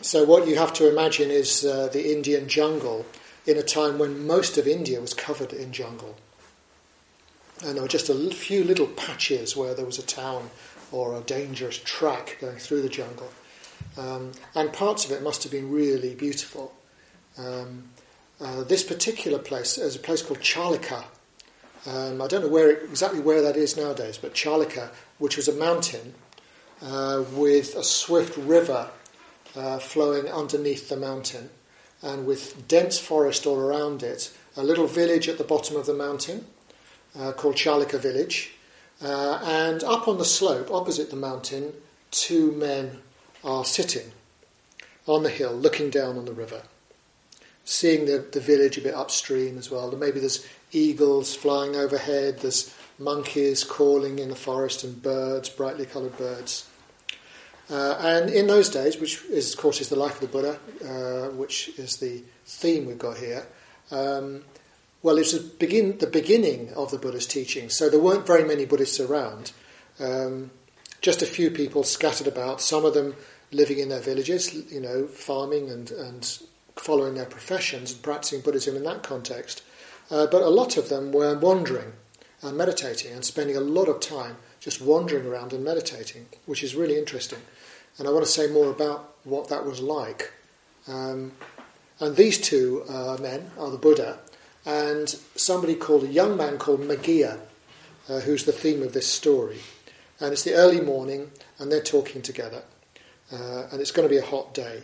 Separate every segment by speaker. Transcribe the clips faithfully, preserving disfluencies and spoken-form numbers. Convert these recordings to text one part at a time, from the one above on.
Speaker 1: So what you have to imagine is uh, the Indian jungle in a time when most of India was covered in jungle. And there were just a few little patches where there was a town or a dangerous track going through the jungle. Um, and parts of it must have been really beautiful. Um, uh, this particular place is a place called Chalika. Um, I don't know where it, exactly where that is nowadays, but Chalika, which was a mountain uh, with a swift river uh, flowing underneath the mountain, and with dense forest all around it, a little village at the bottom of the mountain uh, called Chalika village, uh, and up on the slope opposite the mountain, two men are sitting on the hill looking down on the river, seeing the, the village a bit upstream as well. Maybe there's eagles flying overhead, there's monkeys calling in the forest and birds, brightly coloured birds. Uh, and in those days, which is, of course is the life of the Buddha, uh, which is the theme we've got here, um, well, it's begin, the beginning of the Buddha's teaching. So there weren't very many Buddhists around, um, just a few people scattered about, some of them living in their villages, you know, farming and, and following their professions and practicing Buddhism in that context. Uh, but a lot of them were wandering and meditating and spending a lot of time just wandering around and meditating, which is really interesting. And I want to say more about what that was like. Um, and these two uh, men are the Buddha and somebody called, a young man called Maggia, uh, who's the theme of this story. And it's the early morning and they're talking together. Uh, and it's going to be a hot day.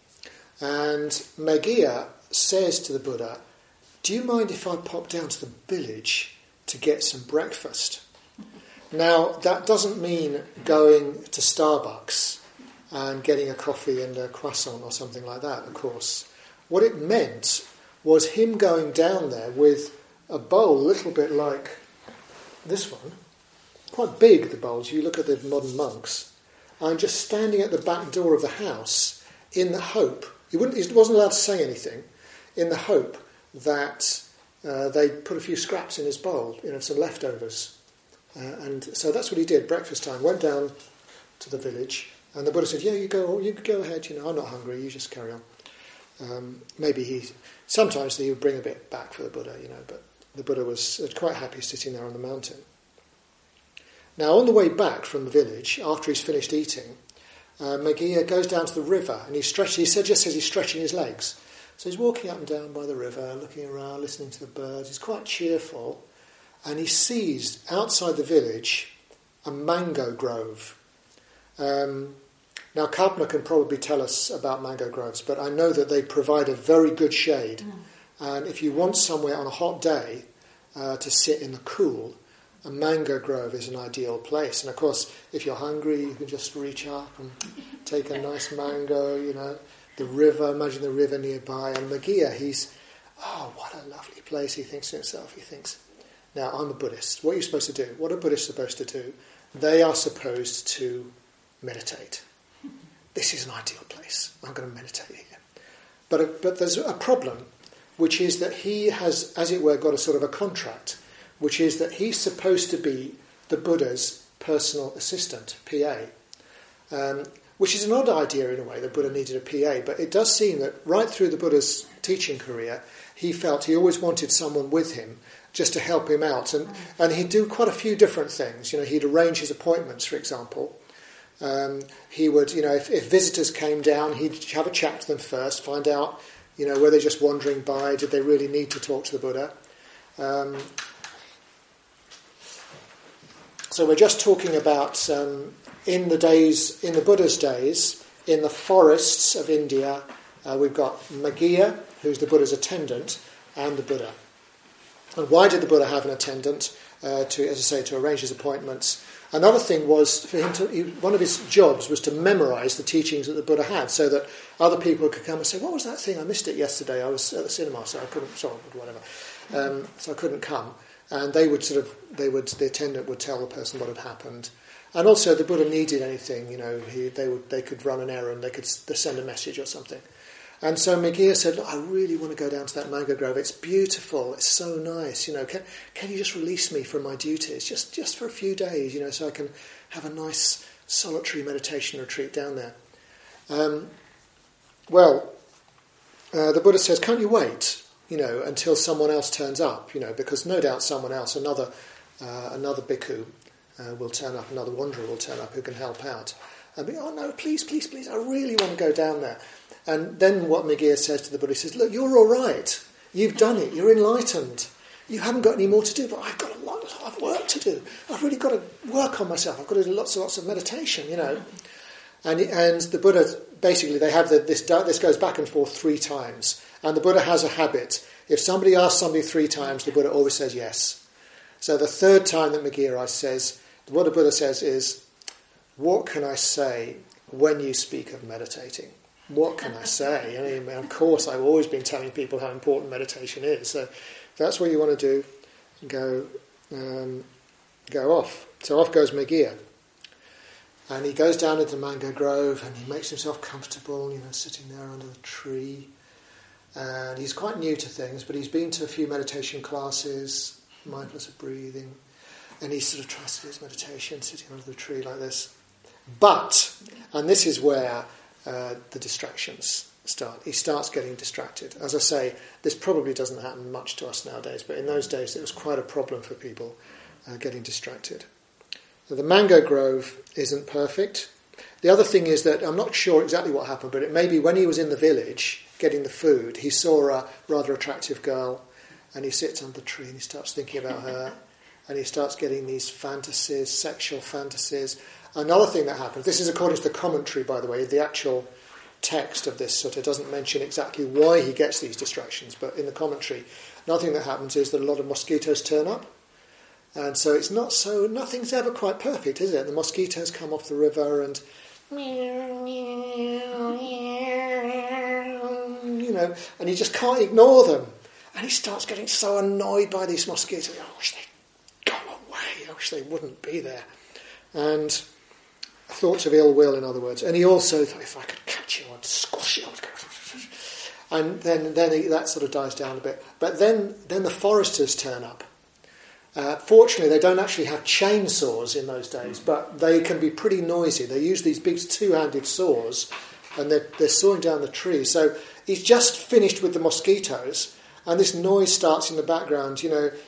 Speaker 1: And Maggia says to the Buddha, "Do you mind if I pop down to the village to get some breakfast?" Now, that doesn't mean going to Starbucks and getting a coffee and a croissant or something like that, of course. What it meant was him going down there with a bowl a little bit like this one, quite big, the bowls. You look at the modern monks, and just standing at the back door of the house in the hope, he, wouldn't, he wasn't allowed to say anything, in the hope that uh, they'd put a few scraps in his bowl, you know, some leftovers. Uh, and so that's what he did, breakfast time, went down to the village, and the Buddha said, yeah, you go you go ahead, you know, I'm not hungry, you just carry on. Um, maybe he, sometimes he would bring a bit back for the Buddha, you know, but the Buddha was quite happy sitting there on the mountain. Now, on the way back from the village, after he's finished eating, uh, Maggia goes down to the river, and he stretches, he said, just says he's stretching his legs. So he's walking up and down by the river, looking around, listening to the birds. He's quite cheerful, and he sees outside the village a mango grove. Um, now, Kalpana can probably tell us about mango groves, but I know that they provide a very good shade. Mm. And if you want somewhere on a hot day uh, to sit in the cool, a mango grove is an ideal place. And of course, if you're hungry, you can just reach up and take a nice mango, you know, the river, imagine the river nearby. And Maggia, he's, oh, what a lovely place, he thinks to himself. He thinks, now, I'm a Buddhist. What are you supposed to do? What are Buddhists supposed to do? They are supposed to meditate. This is an ideal place. I'm going to meditate here. But, but there's a problem, which is that he has, as it were, got a sort of a contract, which is that he's supposed to be the Buddha's personal assistant, P A, um, which is an odd idea in a way, that Buddha needed a P A, but it does seem that right through the Buddha's teaching career, he felt he always wanted someone with him just to help him out. And, and he'd do quite a few different things. You know, he'd arrange his appointments, for example. Um, he would, you know, if, if visitors came down, he'd have a chat to them first, find out, you know, were they just wandering by, did they really need to talk to the Buddha? Um, so we're just talking about um, in the days, in the Buddha's days, in the forests of India, uh, we've got Maggia, who's the Buddha's attendant, and the Buddha. And why did the Buddha have an attendant? Uh, to, as I say, to arrange his appointments. Another thing was for him to. He, one of his jobs was to memorise the teachings that the Buddha had, so that other people could come and say, "What was that thing? I missed it yesterday. I was at the cinema, so I couldn't." Sorry, whatever. Um, so I couldn't come. And they would sort of. They would. The attendant would tell the person what had happened. And also, the Buddha needed anything. You know, he, they would. They could run an errand. They could send a message or something. And so Maggia said, "Look, I really want to go down to that mango grove. It's beautiful. It's so nice. You know, can can you just release me from my duties, just just for a few days? You know, so I can have a nice solitary meditation retreat down there." Um, well, uh, the Buddha says, can't you wait, you know, until someone else turns up, you know, because no doubt someone else, another uh, another bhikkhu uh, will turn up, another wanderer will turn up who can help out. And be, oh no, please, please, please, I really want to go down there. And then what Megir says to the Buddha, he says, look, you're all right. You've done it. You're enlightened. You haven't got any more to do, but I've got a lot, a lot of work to do. I've really got to work on myself. I've got to do lots and lots of meditation, you know. And and the Buddha, basically, they have the, this, this goes back and forth three times. And the Buddha has a habit. If somebody asks somebody three times, the Buddha always says yes. So the third time that Megirrai says, what the Buddha says is, what can I say when you speak of meditating? What can I say? I mean, of course, I've always been telling people how important meditation is. So if that's what you want to do, go um, go off. So off goes Megir. And he goes down into the mango grove and he makes himself comfortable, you know, sitting there under the tree. And he's quite new to things, but he's been to a few meditation classes, mindfulness of breathing, and he sort of tries to do his meditation sitting under the tree like this. But, and this is where uh, the distractions start. He starts getting distracted. As I say, this probably doesn't happen much to us nowadays, but in those days it was quite a problem for people uh, getting distracted. Now, the mango grove isn't perfect. The other thing is that I'm not sure exactly what happened, but it may be when he was in the village getting the food, he saw a rather attractive girl, and he sits under the tree and he starts thinking about her, and he starts getting these fantasies, sexual fantasies. Another thing that happens, this is according to the commentary, by the way, the actual text of this sutta doesn't mention exactly why he gets these distractions, but in the commentary, another thing that happens is that a lot of mosquitoes turn up, and so it's not so, nothing's ever quite perfect, is it? The mosquitoes come off the river and, you know, and he just can't ignore them. And he starts getting so annoyed by these mosquitoes. I wish they'd go away. I wish they wouldn't be there. And thoughts of ill will, in other words. And he also thought, if I could catch you, I'd squash you. And then, then he, that sort of dies down a bit. But then, then the foresters turn up. Uh, fortunately, they don't actually have chainsaws in those days, but they can be pretty noisy. They use these big two-handed saws, and they're, they're sawing down the tree. So he's just finished with the mosquitoes, and this noise starts in the background, you know,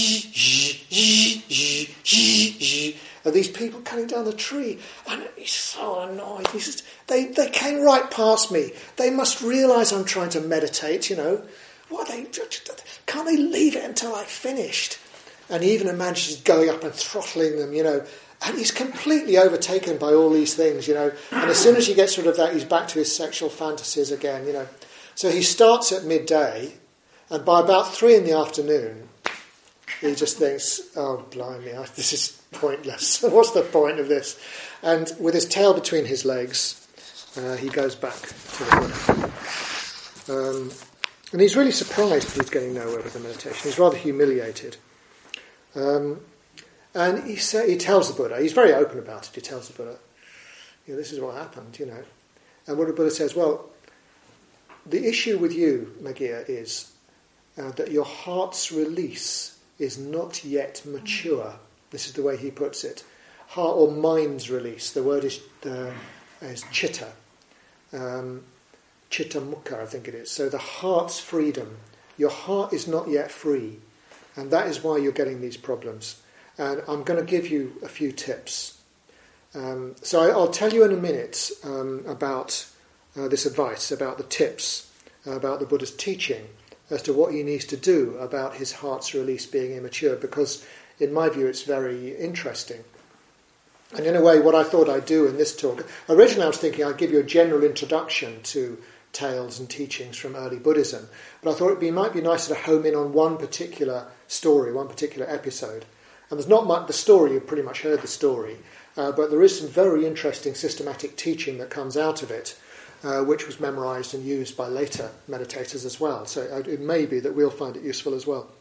Speaker 1: of these people cutting down the tree, and he's so annoyed. He says, they, they came right past me. They must realise I'm trying to meditate, you know. What are they, can't they leave it until I've finished? And he even imagines going up and throttling them, you know. And he's completely overtaken by all these things, you know. And as soon as he gets rid of that, he's back to his sexual fantasies again, you know. So he starts at midday, and by about three in the afternoon, he just thinks, oh, blimey, this is pointless. What's the point of this? And with his tail between his legs, uh, he goes back to the Buddha. Um, and he's really surprised that he's getting nowhere with the meditation. He's rather humiliated. Um, and he say, he tells the Buddha, he's very open about it, he tells the Buddha, you know, this is what happened, you know. And what the Buddha says, well, the issue with you, Megir, is uh, that your heart's release is not yet mature. This is the way he puts it. Heart or mind's release. The word is, uh, is chitta. Um, chitta mukha, I think it is. So the heart's freedom. Your heart is not yet free. And that is why you're getting these problems. And I'm going to give you a few tips. Um, so I, I'll tell you in a minute um, about uh, this advice, about the tips, uh, about the Buddha's teaching, as to what he needs to do about his heart's release being immature, because in my view it's very interesting. And in a way, what I thought I'd do in this talk, originally I was thinking I'd give you a general introduction to tales and teachings from early Buddhism, but I thought it'd be, might be nicer to home in on one particular story, one particular episode. And there's not much, the story, you've pretty much heard the story, uh, but there is some very interesting systematic teaching that comes out of it, uh, which was memorised and used by later meditators as well. So it may be that we'll find it useful as well.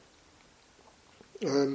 Speaker 1: Um,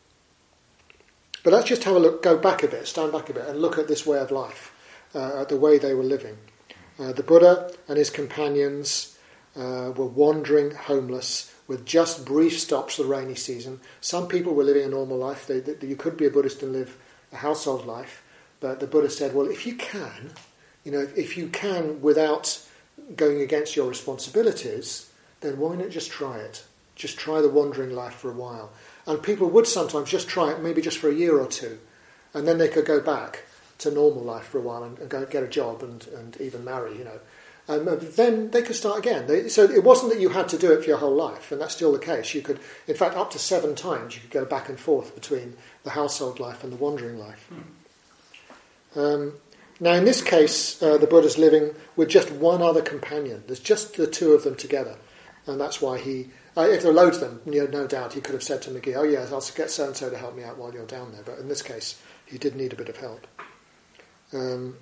Speaker 1: but let's just have a look, go back a bit, stand back a bit, and look at this way of life, uh, at the way they were living. Uh, the Buddha and his companions uh, were wandering homeless with just brief stops the rainy season. Some people were living a normal life. They, they, you could be a Buddhist and live a household life, but the Buddha said, well, if you can, you know, if you can without going against your responsibilities, then why not just try it? Just try the wandering life for a while. And people would sometimes just try it, maybe just for a year or two, and then they could go back to normal life for a while and, and go get a job and, and even marry, you know. And then they could start again. They, so it wasn't that you had to do it for your whole life, and that's still the case. You could, in fact, up to seven times you could go back and forth between the household life and the wandering life. Mm. Um, now, in this case, uh, the Buddha's living with just one other companion. There's just the two of them together, and that's why he. Uh, if there were loads of them, you know, no doubt he could have said to McGee, "Oh yes, I'll get so and so to help me out while you're down there." But in this case, he did need a bit of help. Um,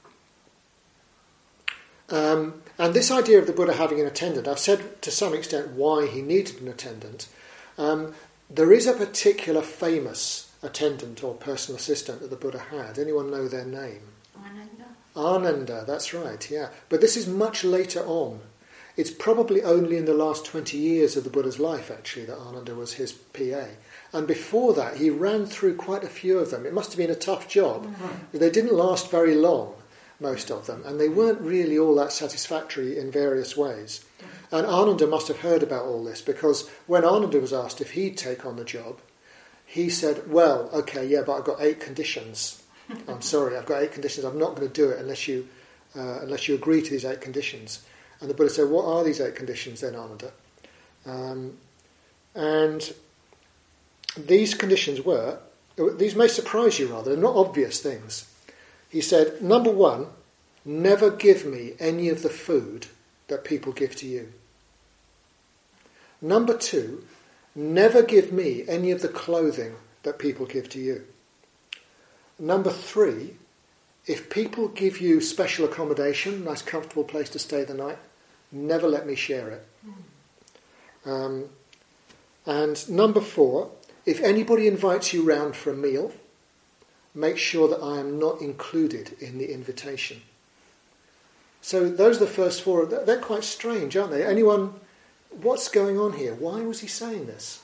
Speaker 1: um, and this idea of the Buddha having an attendant, I've said to some extent why he needed an attendant. Um, there is a particular famous attendant or personal assistant that the Buddha had. Anyone know their name?
Speaker 2: Ananda.
Speaker 1: Ananda, that's right, yeah. But this is much later on. It's probably only in the last twenty years of the Buddha's life, actually, that Ananda was his P A. And before that, he ran through quite a few of them. It must have been a tough job. Mm-hmm. They didn't last very long, most of them, and they weren't really all that satisfactory in various ways. Mm-hmm. And Ananda must have heard about all this, because when Ananda was asked if he'd take on the job, he said, well, okay, yeah, but I've got eight conditions. I'm sorry, I've got eight conditions. I'm not going to do it unless you, uh, unless you agree to these eight conditions. And the Buddha said, what are these eight conditions then, Ananda? Um, and these conditions were, these may surprise you rather, they're not obvious things. He said, number one, never give me any of the food that people give to you. Number two, never give me any of the clothing that people give to you. Number three, if people give you special accommodation, nice comfortable place to stay the night, never let me share it. Um, and number four, if anybody invites you round for a meal, make sure that I am not included in the invitation. So those are the first four. They're quite strange, aren't they? Anyone, what's going on here? Why was he saying this?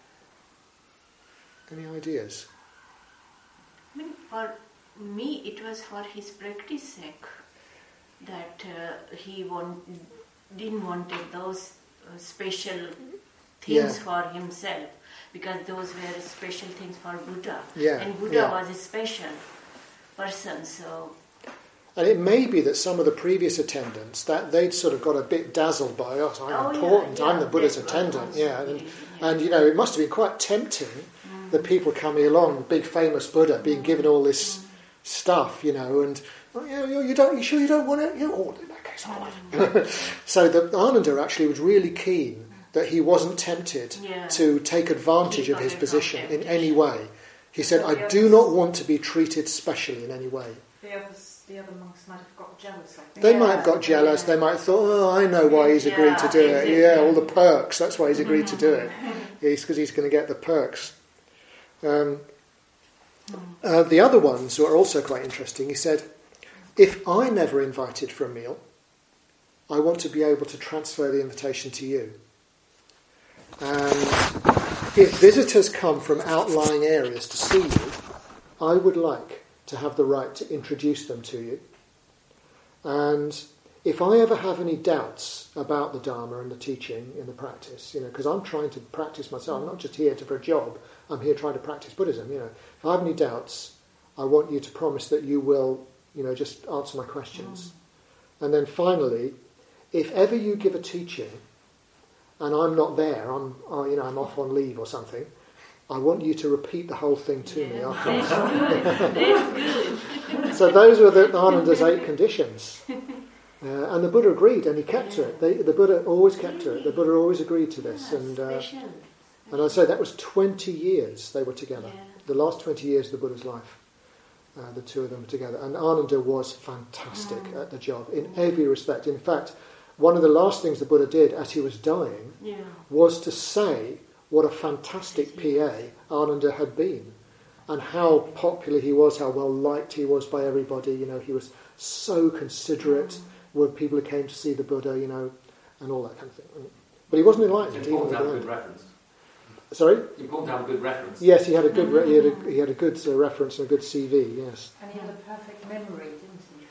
Speaker 1: Any ideas?
Speaker 2: I mean, for me, it was for his practice sake that uh, he want, didn't want those uh, special things yeah. for himself, because those were special things for Buddha.
Speaker 1: Yeah.
Speaker 2: And Buddha
Speaker 1: yeah.
Speaker 2: was a special person, so...
Speaker 1: And it may be that some of the previous attendants, that they'd sort of got a bit dazzled by, oh, I'm
Speaker 2: oh,
Speaker 1: important,
Speaker 2: yeah, yeah,
Speaker 1: I'm the Buddha's attendant. Yeah, and, yeah. and, you know, it must have been quite tempting, mm. the people coming along, the big famous Buddha, being given all this mm. stuff, you know, and, oh, you, know, you don't, you sure you don't want it? You oh, in that case, mm. So the Ananda actually was really keen that he wasn't tempted
Speaker 2: yeah.
Speaker 1: to take advantage of his position in any way. He said, I do not want to be treated specially in any way.
Speaker 3: The others, the other monks might have got jealous, I think.
Speaker 1: They
Speaker 3: yeah.
Speaker 1: might have got jealous. They might have thought, oh, I know why he's agreed
Speaker 2: yeah,
Speaker 1: to do it.
Speaker 2: it.
Speaker 1: Yeah, all the perks. That's why he's agreed to do it. It's because he's going to get the perks. Um, uh, the other ones who are also quite interesting, he said, if I never invited for a meal, I want to be able to transfer the invitation to you. And if visitors come from outlying areas to see you, I would like to have the right to introduce them to you. And if I ever have any doubts about the Dharma and the teaching in the practice, you know, because I'm trying to practice myself, I'm not just here to, for a job, I'm here trying to practice Buddhism, you know. If I have any doubts, I want you to promise that you will, you know, just answer my questions. Mm. And then finally, if ever you give a teaching and I'm not there, I'm, uh, you know, I'm off on leave or something, I want you to repeat the whole thing to yeah. me afterwards. So those were the Ananda's eight conditions. Uh, and the Buddha agreed, and he kept to it. They, the Buddha always kept to it. The Buddha always agreed to this.
Speaker 2: Yeah,
Speaker 1: and uh,
Speaker 2: special.
Speaker 1: and I say that was twenty years they were together.
Speaker 2: Yeah.
Speaker 1: The last twenty years of the Buddha's life. Uh, the two of them were together. And Ananda was fantastic mm. at the job in every respect. In fact, one of the last things the Buddha did as he was dying
Speaker 2: yeah.
Speaker 1: was to say what a fantastic P A Ananda had been, and how popular he was, how well liked he was by everybody. You know, he was so considerate mm. with people who came to see the Buddha, you know, and all that kind of thing. But he wasn't enlightened.
Speaker 4: He pulled down a good reference.
Speaker 1: Sorry?
Speaker 4: He pulled down a good reference.
Speaker 1: Yes, he had a good re- he had a, he had a good uh, reference and a good C V. Yes.
Speaker 3: And he had a perfect memory, didn't he? For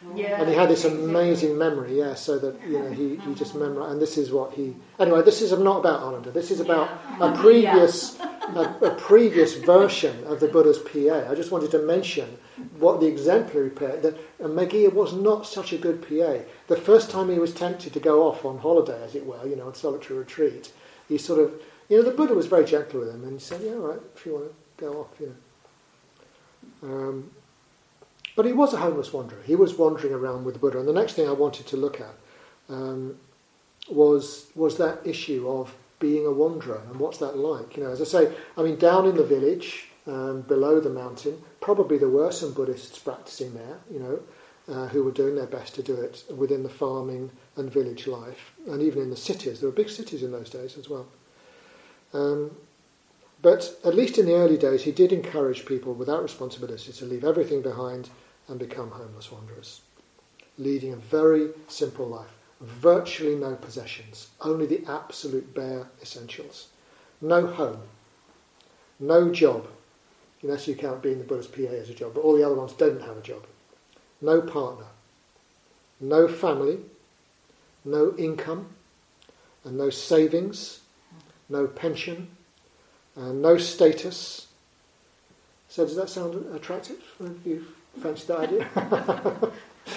Speaker 2: Yeah.
Speaker 1: And he had this amazing memory, yeah, so that, you know, he, he just memorized, and this is what he... Anyway, this is not about Ananda, this is about
Speaker 2: Yeah.
Speaker 1: a previous a, a previous version of the Buddha's P A. I just wanted to mention what the exemplary P A... That, and Meghiya was not such a good P A. The first time he was tempted to go off on holiday, as it were, you know, on solitary retreat, he sort of... You know, the Buddha was very gentle with him, and he said, yeah, all right, if you want to go off, you know. Um... But he was a homeless wanderer. He was wandering around with the Buddha. And the next thing I wanted to look at um, was was that issue of being a wanderer and what's that like. You know, as I say, I mean, down in the village, um, below the mountain, probably there were some Buddhists practicing there, you know, uh, who were doing their best to do it within the farming and village life. And even in the cities. There were big cities in those days as well. Um, but at least in the early days, he did encourage people without responsibility to leave everything behind and become homeless wanderers, leading a very simple life. Virtually no possessions, only the absolute bare essentials. No home, no job, unless you count being the Buddha's P A as a job, but all the other ones don't have a job. No partner, no family, no income, and no savings, no pension, and no status. So does that sound attractive? Have you fancy that idea?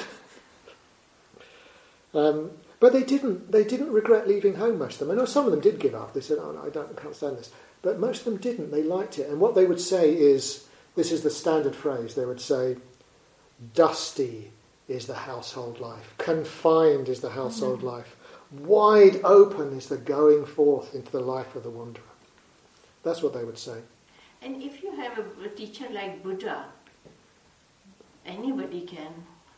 Speaker 1: um, but they didn't. They didn't regret leaving home. Most of them. I know some of them did give up. They said, "Oh no, I don't, I can't stand this." But most of them didn't. They liked it. And what they would say is, this is the standard phrase. They would say, "Dusty is the household life. Confined is the household mm-hmm. life. Wide open is the going forth into the life of the wanderer." That's what they would say.
Speaker 2: And if you have a, a teacher like Buddha, anybody can.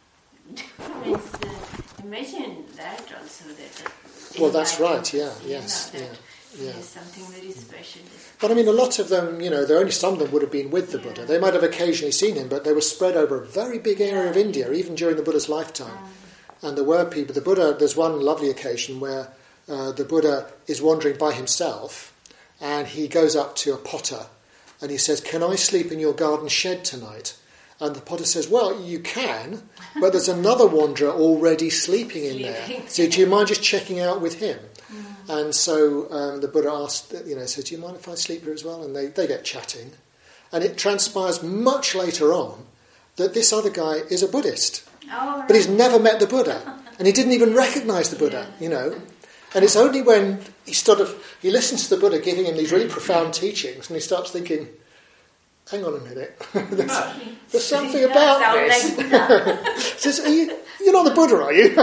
Speaker 2: Means, uh, imagine that also. That
Speaker 1: well, that's right. Yeah. Yes.
Speaker 2: Know,
Speaker 1: yeah. Yeah.
Speaker 2: There's something very special.
Speaker 1: But I mean, a lot of them, you know, there only some of them would have been with the yeah. Buddha. They might have occasionally seen him, but they were spread over a very big area yeah. of India, even during the Buddha's lifetime. Um. And there were people. The Buddha. There's one lovely occasion where uh, the Buddha is wandering by himself, and he goes up to a potter, and he says, "Can I sleep in your garden shed tonight?" And the potter says, "Well, you can, but there's another wanderer already sleeping in there. So do you mind just checking out with him?" Mm. And so um, the Buddha asked, you know, says, "Do you mind if I sleep here as well?" And they, they get chatting. And it transpires much later on that this other guy is a Buddhist.
Speaker 2: Oh, right.
Speaker 1: But he's never met the Buddha. And he didn't even recognise the Buddha, yeah. you know. And it's only when he sort of, he listens to the Buddha giving him these really profound teachings and he starts thinking, hang on a minute, there's, there's something about this. Like says, are you, you're not the Buddha, are you?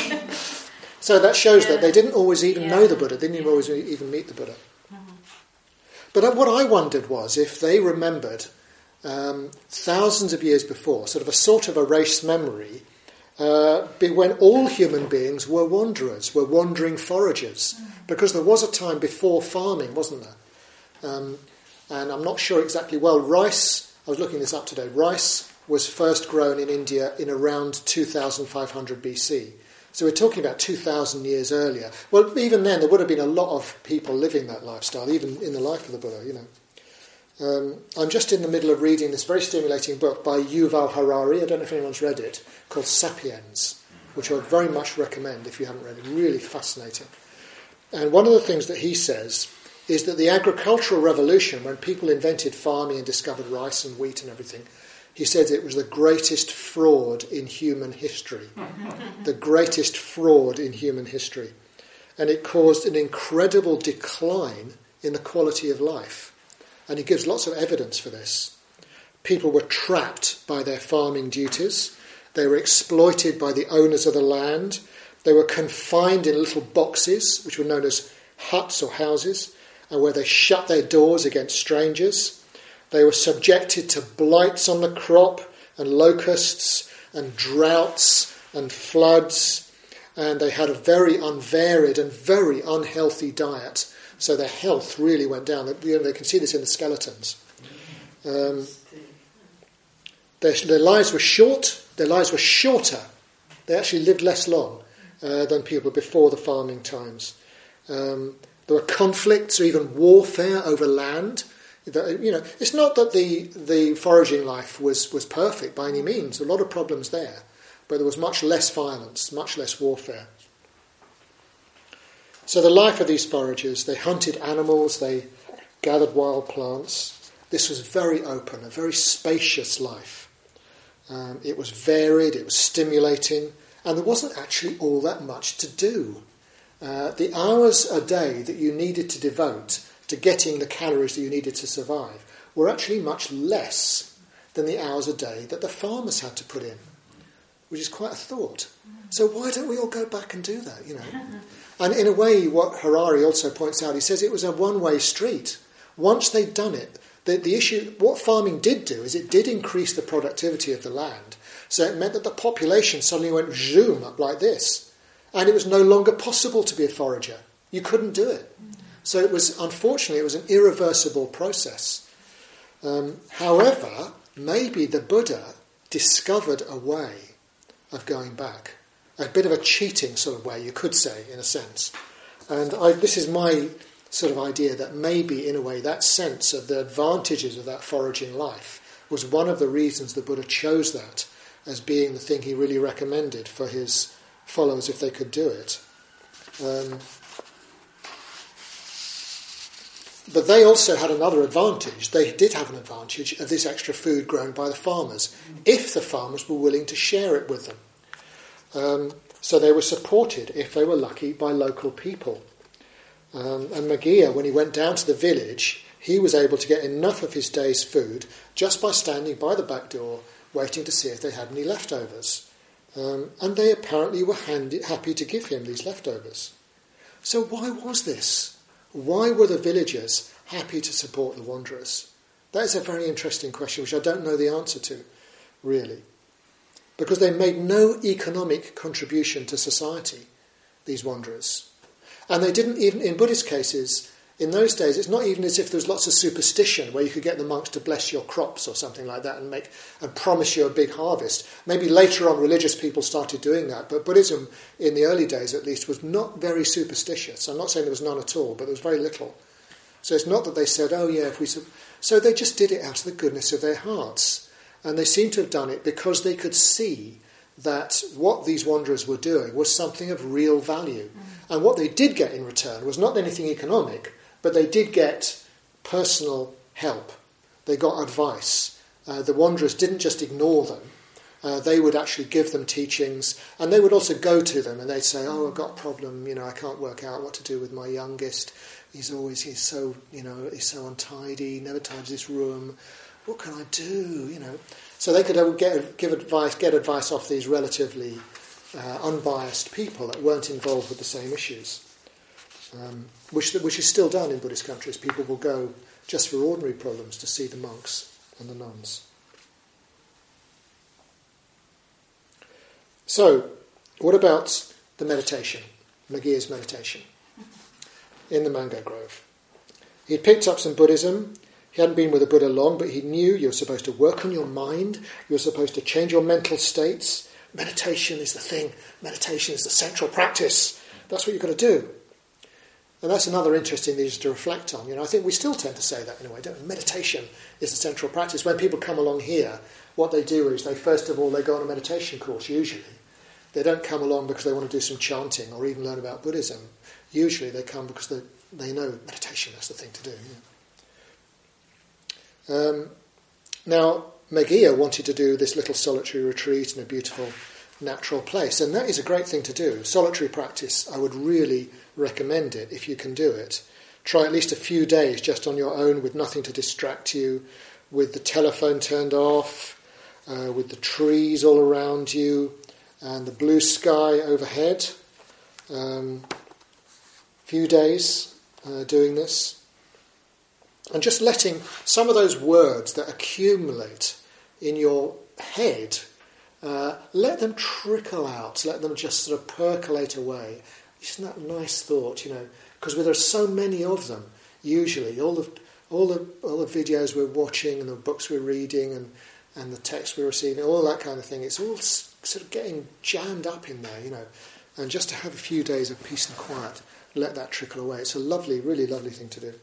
Speaker 1: So that shows yeah. that they didn't always even yeah. know the Buddha, didn't even always even meet the Buddha. Mm-hmm. But what I wondered was if they remembered um, thousands of years before, sort of a sort of erased memory, uh, when all human beings were wanderers, were wandering foragers, mm-hmm. because there was a time before farming, wasn't there? Um, And I'm not sure exactly well. Rice, I was looking this up today, rice was first grown in India in around two thousand five hundred B C. So we're talking about two thousand years earlier. Well, even then there would have been a lot of people living that lifestyle, even in the life of the Buddha, you know. Um, I'm just in the middle of reading this very stimulating book by Yuval Harari, I don't know if anyone's read it, called Sapiens, which I would very much recommend if you haven't read it. Really fascinating. And one of the things that he says is that the agricultural revolution, when people invented farming and discovered rice and wheat and everything, he says it was the greatest fraud in human history. The greatest fraud in human history. And it caused an incredible decline in the quality of life. And he gives lots of evidence for this. People were trapped by their farming duties. They were exploited by the owners of the land. They were confined in little boxes, which were known as huts or houses, and where they shut their doors against strangers. They were subjected to blights on the crop and locusts and droughts and floods, and they had a very unvaried and very unhealthy diet, so their health really went down. They, you know, they can see this in the skeletons. Um, their, their lives were short, their lives were shorter. They actually lived less long uh, than people before the farming times. Um, There were conflicts or even warfare over land. You know, it's not that the, the foraging life was, was perfect by any means. A lot of problems there. but there was much less violence, much less warfare. So the life of these foragers, they hunted animals, they gathered wild plants. This was very open, a very spacious life. Um, it was varied, it was stimulating, and there wasn't actually all that much to do. Uh, the hours a day that you needed to devote to getting the calories that you needed to survive were actually much less than the hours a day that the farmers had to put in, which is quite a thought. So why don't we all go back and do that, you know? And in a way, what Harari also points out, he says it was a one-way street. Once they'd done it, the, the issue, what farming did do is it did increase the productivity of the land. So it meant that the population suddenly went zoom up like this. And it was no longer possible to be a forager. You couldn't do it. So it was, unfortunately, it was an irreversible process. Um, however, maybe the Buddha discovered a way of going back. A bit of a cheating sort of way, you could say, in a sense. And I, this is my sort of idea that maybe, in a way, that sense of the advantages of that foraging life was one of the reasons the Buddha chose that as being the thing he really recommended for his followers if they could do it. Um, but they also had another advantage. They did have an advantage of this extra food grown by the farmers, if the farmers were willing to share it with them. Um, so they were supported, if they were lucky, by local people. Um, and Maggia, when he went down to the village, he was able to get enough of his day's food just by standing by the back door, waiting to see if they had any leftovers. Um, and they apparently were handy, happy to give him these leftovers. So why was this? Why were the villagers happy to support the wanderers? That is a very interesting question, which I don't know the answer to, really. Because they made no economic contribution to society, these wanderers. And they didn't even, in Buddhist cases, in those days, it's not even as if there was lots of superstition where you could get the monks to bless your crops or something like that and make and promise you a big harvest. Maybe later on religious people started doing that, but Buddhism, in the early days at least, was not very superstitious. I'm not saying there was none at all, but there was very little. So it's not that they said, oh yeah, if we... Sub-. So they just did it out of the goodness of their hearts. And they seem to have done it because they could see that what these wanderers were doing was something of real value. Mm. And what they did get in return was not anything economic, but they did get personal help. They got advice. Uh, the wanderers didn't just ignore them. Uh, they would actually give them teachings, and they would also go to them and they'd say, oh, I've got a problem, you know, I can't work out what to do with my youngest. He's always, he's so, you know, he's so untidy, never tidies this room. What can I do, you know? So they could get give advice, get advice off these relatively uh, unbiased people that weren't involved with the same issues, um, which which is still done in Buddhist countries. People will go just for ordinary problems to see the monks and the nuns. So, what about the meditation, Maggia's meditation in the mango grove? He'd picked up some Buddhism. He hadn't been with the Buddha long, but he knew you're supposed to work on your mind. You're supposed to change your mental states. Meditation is the thing. Meditation is the central practice. That's what you've got to do. And that's another interesting thing to reflect on. You know, I think we still tend to say that in a way, don't we? Meditation is the central practice. When people come along here, what they do is they first of all they go on a meditation course. Usually, they don't come along because they want to do some chanting or even learn about Buddhism. Usually, they come because they they know meditation. That's the thing to do. Yeah. Um, now, Maggia wanted to do this little solitary retreat in a beautiful natural place, and that is a great thing to do. Solitary practice, I would really recommend it if you can do it. Try at least a few days just on your own with nothing to distract you, with the telephone turned off, uh, with the trees all around you, and the blue sky overhead. Um, few days uh, doing this. And just letting some of those words that accumulate in your head, uh, let them trickle out, let them just sort of percolate away. Isn't that a nice thought, you know? Because there are so many of them, usually. All the, all the all the videos we're watching and the books we're reading and, and the texts we're receiving, all that kind of thing, it's all sort of getting jammed up in there, you know. And just to have a few days of peace and quiet, let that trickle away. It's a lovely, really lovely thing to do.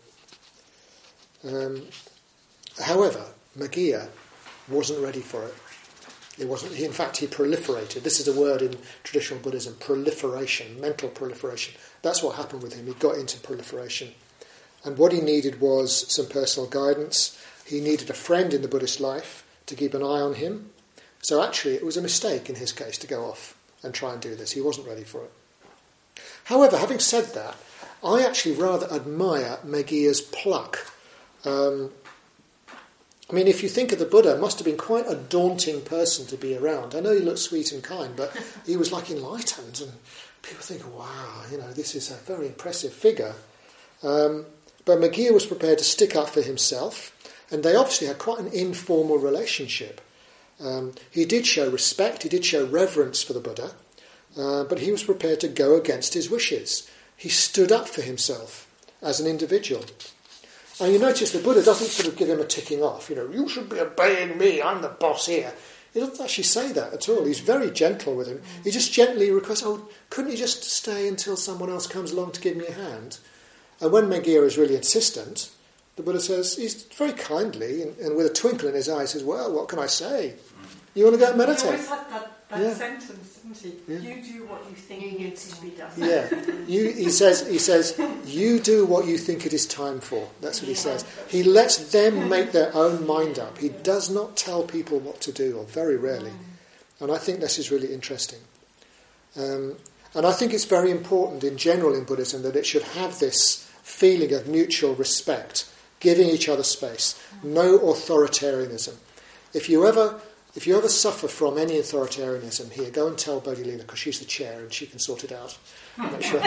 Speaker 1: Um, however, Maggia wasn't ready for it. It wasn't. He, in fact, he proliferated. This is a word in traditional Buddhism: proliferation, mental proliferation. That's what happened with him. He got into proliferation, and what he needed was some personal guidance. He needed a friend in the Buddhist life to keep an eye on him. So actually, it was a mistake in his case to go off and try and do this. He wasn't ready for it. However, having said that, I actually rather admire Meghier's pluck. Um, I mean, if you think of the Buddha, it must have been quite a daunting person to be around. I know he looked sweet and kind, but he was like enlightened, and people think, wow, you know, this is a very impressive figure. Um, but Meghier was prepared to stick up for himself, and they obviously had quite an informal relationship. Um, he did show respect, he did show reverence for the Buddha, uh, but he was prepared to go against his wishes. He stood up for himself as an individual. And you notice the Buddha doesn't sort of give him a ticking off, you know, you should be obeying me, I'm the boss here. He doesn't actually say that at all. He's very gentle with him. He just gently requests, oh, couldn't you just stay until someone else comes along to give me a hand? And when Meghier is really insistent, the Buddha says, he's very kindly, and, and with a twinkle in his eye, says, well, what can I say? You want to go and meditate?
Speaker 3: He always had that, that
Speaker 1: Yeah.
Speaker 3: sentence, didn't he?
Speaker 1: Yeah.
Speaker 3: You do what you think
Speaker 2: You
Speaker 3: needs to be done.
Speaker 1: Yeah, you, he says. He says, "You do what you think it is time for." That's what he says. He lets them make their own mind up. He does not tell people what to do, or very rarely. And I think this is really interesting. Um, and I think it's very important in general in Buddhism that it should have this feeling of mutual respect, giving each other space, no authoritarianism. If you ever If you ever suffer from any authoritarianism here, go and tell Bodhi Leela, because she's the chair and she can sort it out. Make sure.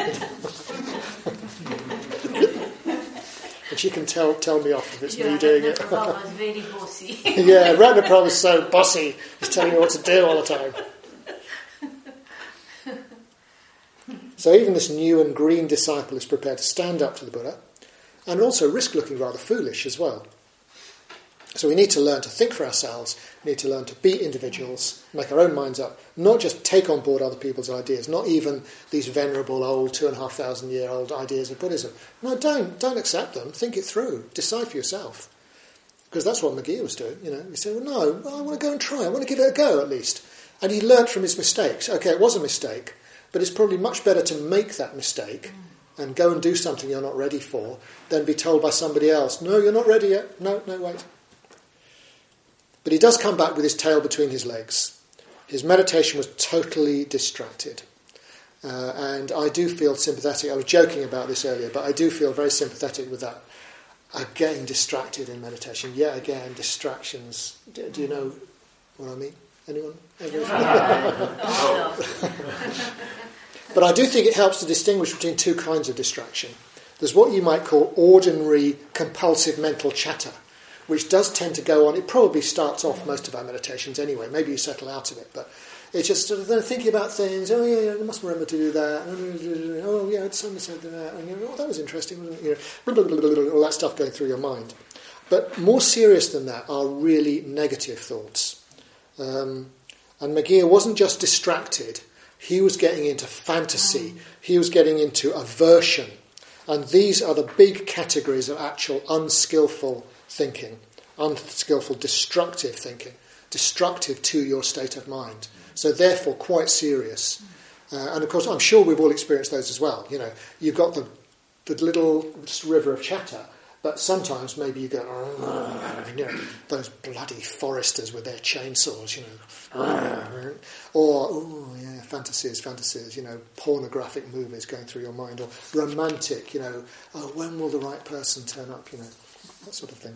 Speaker 1: And she can tell tell me off if it's
Speaker 2: Yeah,
Speaker 1: me doing it.
Speaker 2: Prabhupada was very bossy.
Speaker 1: Yeah, Ratna Prabhupada is so bossy. He's telling me what to do all the time. So even this new and green disciple is prepared to stand up to the Buddha and also risk looking rather foolish as well. So we need to learn to think for ourselves, we need to learn to be individuals, make our own minds up, not just take on board other people's ideas, not even these venerable old two and a half thousand year old ideas of Buddhism. No, don't, don't accept them, think it through, decide for yourself. Because that's what Meghier was doing, you know. He said, well, no, I want to go and try, I want to give it a go at least. And he learnt from his mistakes. Okay, it was a mistake, but it's probably much better to make that mistake and go and do something you're not ready for than be told by somebody else, no, you're not ready yet, no, no, wait. But he does come back with his tail between his legs. His meditation was totally distracted. Uh, and I do feel sympathetic. I was joking about this earlier, but I do feel very sympathetic with that. Uh, getting distracted in meditation. Yet again, distractions. Do, do you know what I mean? Anyone? But I do think it helps to distinguish between two kinds of distraction. There's what you might call ordinary compulsive mental chatter, which does tend to go on. It probably starts off most of our meditations anyway. Maybe you settle out of it, but it's just sort of then thinking about things. Oh yeah, yeah, I must remember to do that. Oh yeah, someone said that. And you know, oh, that was interesting, wasn't it? You know, blah, blah, blah, blah, blah, all that stuff going through your mind. But more serious than that are really negative thoughts. Um, and Meghier wasn't just distracted. He was getting into fantasy. He was getting into aversion. And these are the big categories of actual unskillful thinking, unskillful, destructive thinking, destructive to your state of mind. So therefore quite serious. Uh, and of course, I'm sure we've all experienced those as well. You know, you've got the, the little river of chatter, but sometimes maybe you go, oh, you know, those bloody foresters with their chainsaws, you know, or, oh yeah, fantasies, fantasies, you know, pornographic movies going through your mind, or romantic, you know, oh, when will the right person turn up, you know, that sort of thing.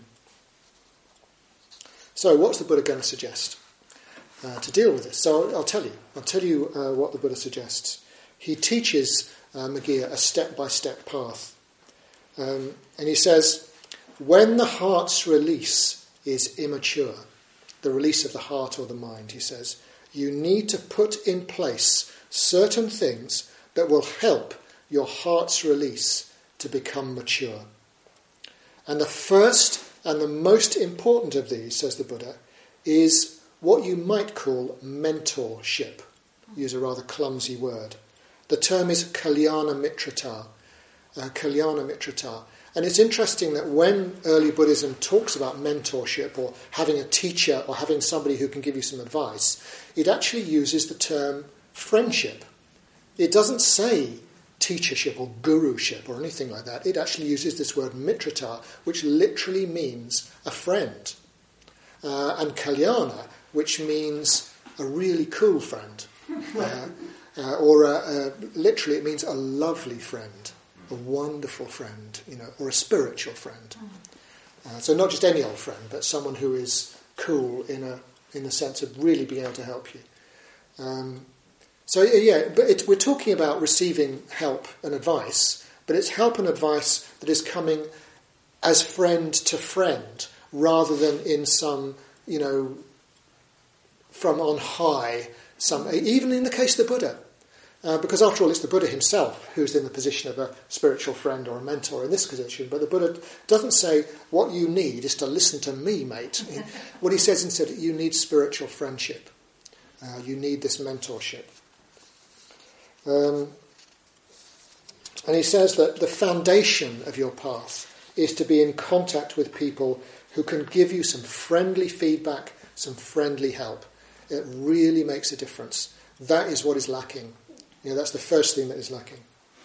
Speaker 1: So what's the Buddha going to suggest uh, to deal with this? So I'll, I'll tell you. I'll tell you uh, what the Buddha suggests. He teaches uh, Meghier a step-by-step path. Um, and he says, when the heart's release is immature, the release of the heart or the mind, he says, you need to put in place certain things that will help your heart's release to become mature. And the first and the most important of these, says the Buddha, is what you might call mentorship. Use a rather clumsy word. The term is kalyana mitrata. Uh, kalyana mitrata. And it's interesting that when early Buddhism talks about mentorship or having a teacher or having somebody who can give you some advice, it actually uses the term friendship. It doesn't say teachership or guruship or anything like that. It actually uses this word mitrata, which literally means a friend. Uh, and kalyana, which means a really cool friend. Uh, uh, or a, a, literally it means a lovely friend. A wonderful friend, you know, or a spiritual friend. Uh, so not just any old friend, but someone who is cool in a in the sense of really being able to help you. Um, so yeah, but it, we're talking about receiving help and advice, but it's help and advice that is coming as friend to friend, rather than in some, you know, from on high. Some even in the case of the Buddha. Uh, because after all, it's the Buddha himself who's in the position of a spiritual friend or a mentor in this position. But the Buddha doesn't say, what you need is to listen to me, mate. What he says instead, you need spiritual friendship. Uh, you need this mentorship. Um, and he says that the foundation of your path is to be in contact with people who can give you some friendly feedback, some friendly help. It really makes a difference. That is what is lacking. You know, that's the first thing that is lacking.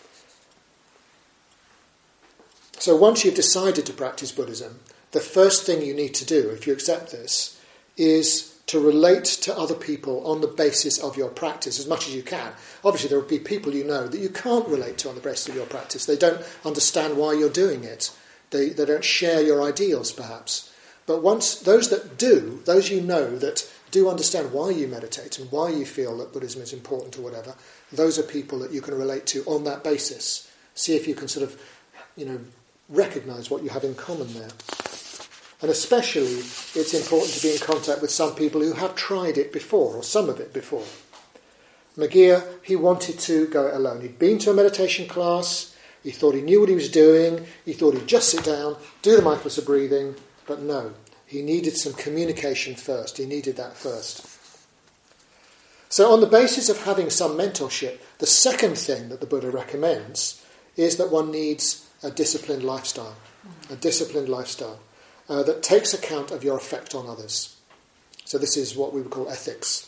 Speaker 1: So once you've decided to practice Buddhism, the first thing you need to do, if you accept this, is to relate to other people on the basis of your practice as much as you can. Obviously, there will be people you know that you can't relate to on the basis of your practice. They don't understand why you're doing it. They, they don't share your ideals, perhaps. But once those that do, those you know that do understand why you meditate and why you feel that Buddhism is important or whatever, those are people that you can relate to on that basis. See if you can sort of, you know, recognise what you have in common there. And especially, it's important to be in contact with some people who have tried it before, or some of it before. Megir, he wanted to go it alone. He'd been to a meditation class, he thought he knew what he was doing, he thought he'd just sit down, do the mindfulness of breathing, but no. He needed some communication first. He needed that first. So on the basis of having some mentorship, the second thing that the Buddha recommends is that one needs a disciplined lifestyle. A disciplined lifestyle uh, that takes account of your effect on others. So this is what we would call ethics.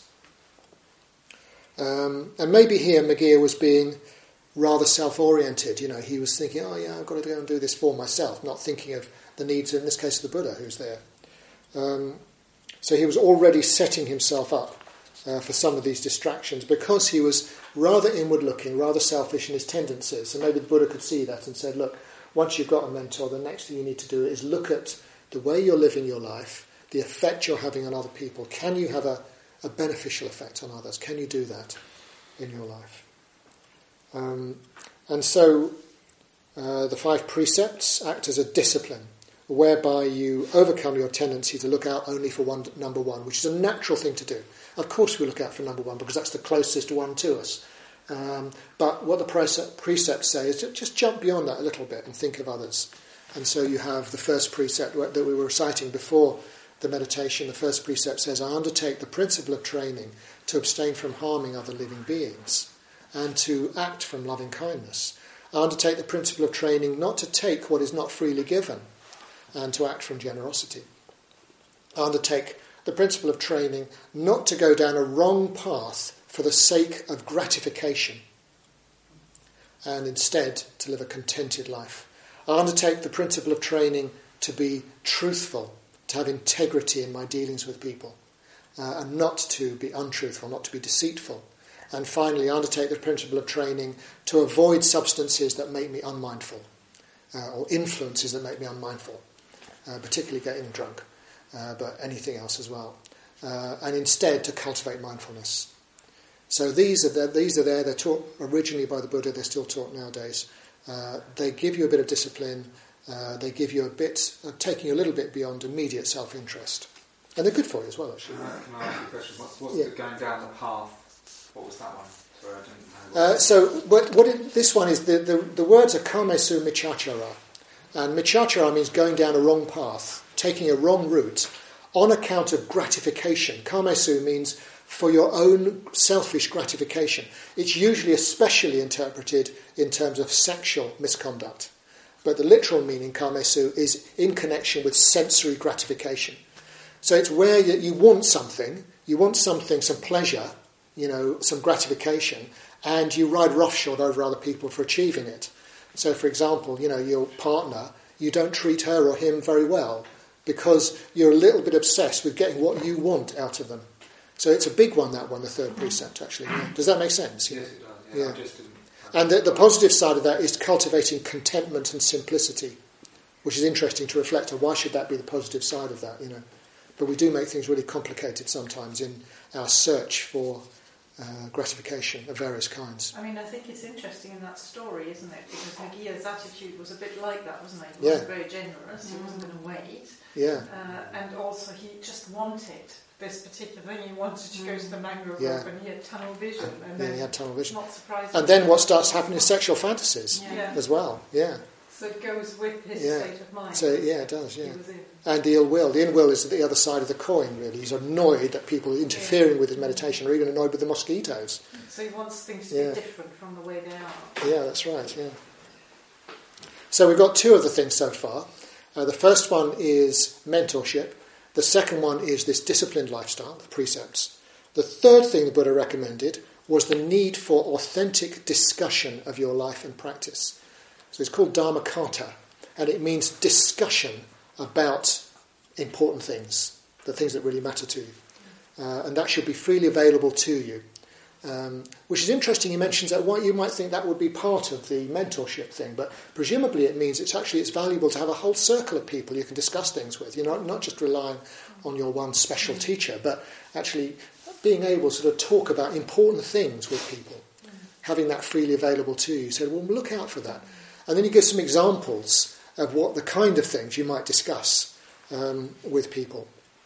Speaker 1: Um, and maybe here Megir was being rather self-oriented. You know, he was thinking, oh yeah, I've got to go and do this for myself, not thinking of the needs, in this case, of the Buddha who's there. Um, so he was already setting himself up uh, for some of these distractions because he was rather inward-looking, rather selfish in his tendencies. And maybe the Buddha could see that and said, look, once you've got a mentor, the next thing you need to do is look at the way you're living your life, the effect you're having on other people. Can you have a, a beneficial effect on others? Can you do that in your life? Um, and so uh, the five precepts act as a discipline, whereby you overcome your tendency to look out only for one, number one, which is a natural thing to do. Of course we look out for number one because that's the closest one to us. Um, but what the precept, precepts say is just jump beyond that a little bit and think of others. And so you have the first precept that we were reciting before the meditation. The first precept says, I undertake the principle of training to abstain from harming other living beings and to act from loving kindness. I undertake the principle of training not to take what is not freely given and to act from generosity. I undertake the principle of training not to go down a wrong path for the sake of gratification and instead to live a contented life. I undertake the principle of training to be truthful, to have integrity in my dealings with people, uh, and not to be untruthful, not to be deceitful. And finally, I undertake the principle of training to avoid substances that make me unmindful, uh, or influences that make me unmindful. Uh, particularly getting drunk, uh, but anything else as well. Uh, and instead to cultivate mindfulness. So these are the, these are there. They're taught originally by the Buddha. They're still taught nowadays. Uh, they give you a bit of discipline. Uh, they give you a bit, uh, taking you a little bit beyond immediate self-interest. And they're good for you as well, actually.
Speaker 5: Can I, can I ask you a question? What's, what's
Speaker 1: Yeah.
Speaker 5: the going down the path? What was that one? Sorry, I didn't know.
Speaker 1: Uh, so what, what it, this one is, the, the, the words are kamesu michachara. And michachara means going down a wrong path, taking a wrong route, on account of gratification. Kamesu means for your own selfish gratification. It's usually especially interpreted in terms of sexual misconduct. but the literal meaning, kamesu, is in connection with sensory gratification. So it's where you, you want something, you want something, some pleasure, you know, some gratification, and you ride roughshod over other people for achieving it. So, for example, you know, your partner, you don't treat her or him very well because you're a little bit obsessed with getting what you want out of them. So it's a big one, that one, the third precept, actually. Yeah. Does that make sense?
Speaker 5: Yes, it does. Yeah.
Speaker 1: Yeah.
Speaker 5: I just didn't,
Speaker 1: And the, the positive side of that is cultivating contentment and simplicity, which is interesting to reflect on. Why should that be the positive side of that, you know? But we do make things really complicated sometimes in our search for uh, gratification of various kinds.
Speaker 3: I mean, I think it's interesting in that story, isn't it? Because Megia's attitude was a bit like that, wasn't it? He
Speaker 1: Yeah.
Speaker 3: wasn't very generous, he wasn't going to wait.
Speaker 1: Yeah,
Speaker 3: Uh, and also he just wanted this particular thing. He wanted to go to the mangrove
Speaker 1: Yeah.
Speaker 3: grove and he had tunnel vision. And
Speaker 1: yeah,
Speaker 3: then
Speaker 1: he had tunnel vision.
Speaker 3: not surprising.
Speaker 1: And then what starts happening is sexual fantasies
Speaker 3: Yeah.
Speaker 1: as well, yeah.
Speaker 3: So it goes with his
Speaker 1: Yeah.
Speaker 3: state of mind.
Speaker 1: So, yeah, it does, yeah.
Speaker 3: He was in.
Speaker 1: And the ill will. The ill will is the other side of the coin, really. He's annoyed that people are interfering with his meditation, or even annoyed with the mosquitoes.
Speaker 3: So he wants things to
Speaker 1: Yeah.
Speaker 3: be different from the way they are.
Speaker 1: Yeah, that's right, yeah. So we've got two of the things so far. Uh, the first one is mentorship. The second one is this disciplined lifestyle, the precepts. The third thing the Buddha recommended was the need for authentic discussion of your life and practice. So it's called Dhammakata, and it means discussion about important things, the things that really matter to you. Uh, and that should be freely available to you. Um, which is interesting. He mentions that what you might think that would be part of the mentorship thing, but presumably it means it's actually it's valuable to have a whole circle of people you can discuss things with. You're not, not just relying on your one special teacher, but actually being able to sort of talk about important things with people, having that freely available to you. So, well, look out for that. And then he gives some examples of what the kind of things you might discuss um, with people.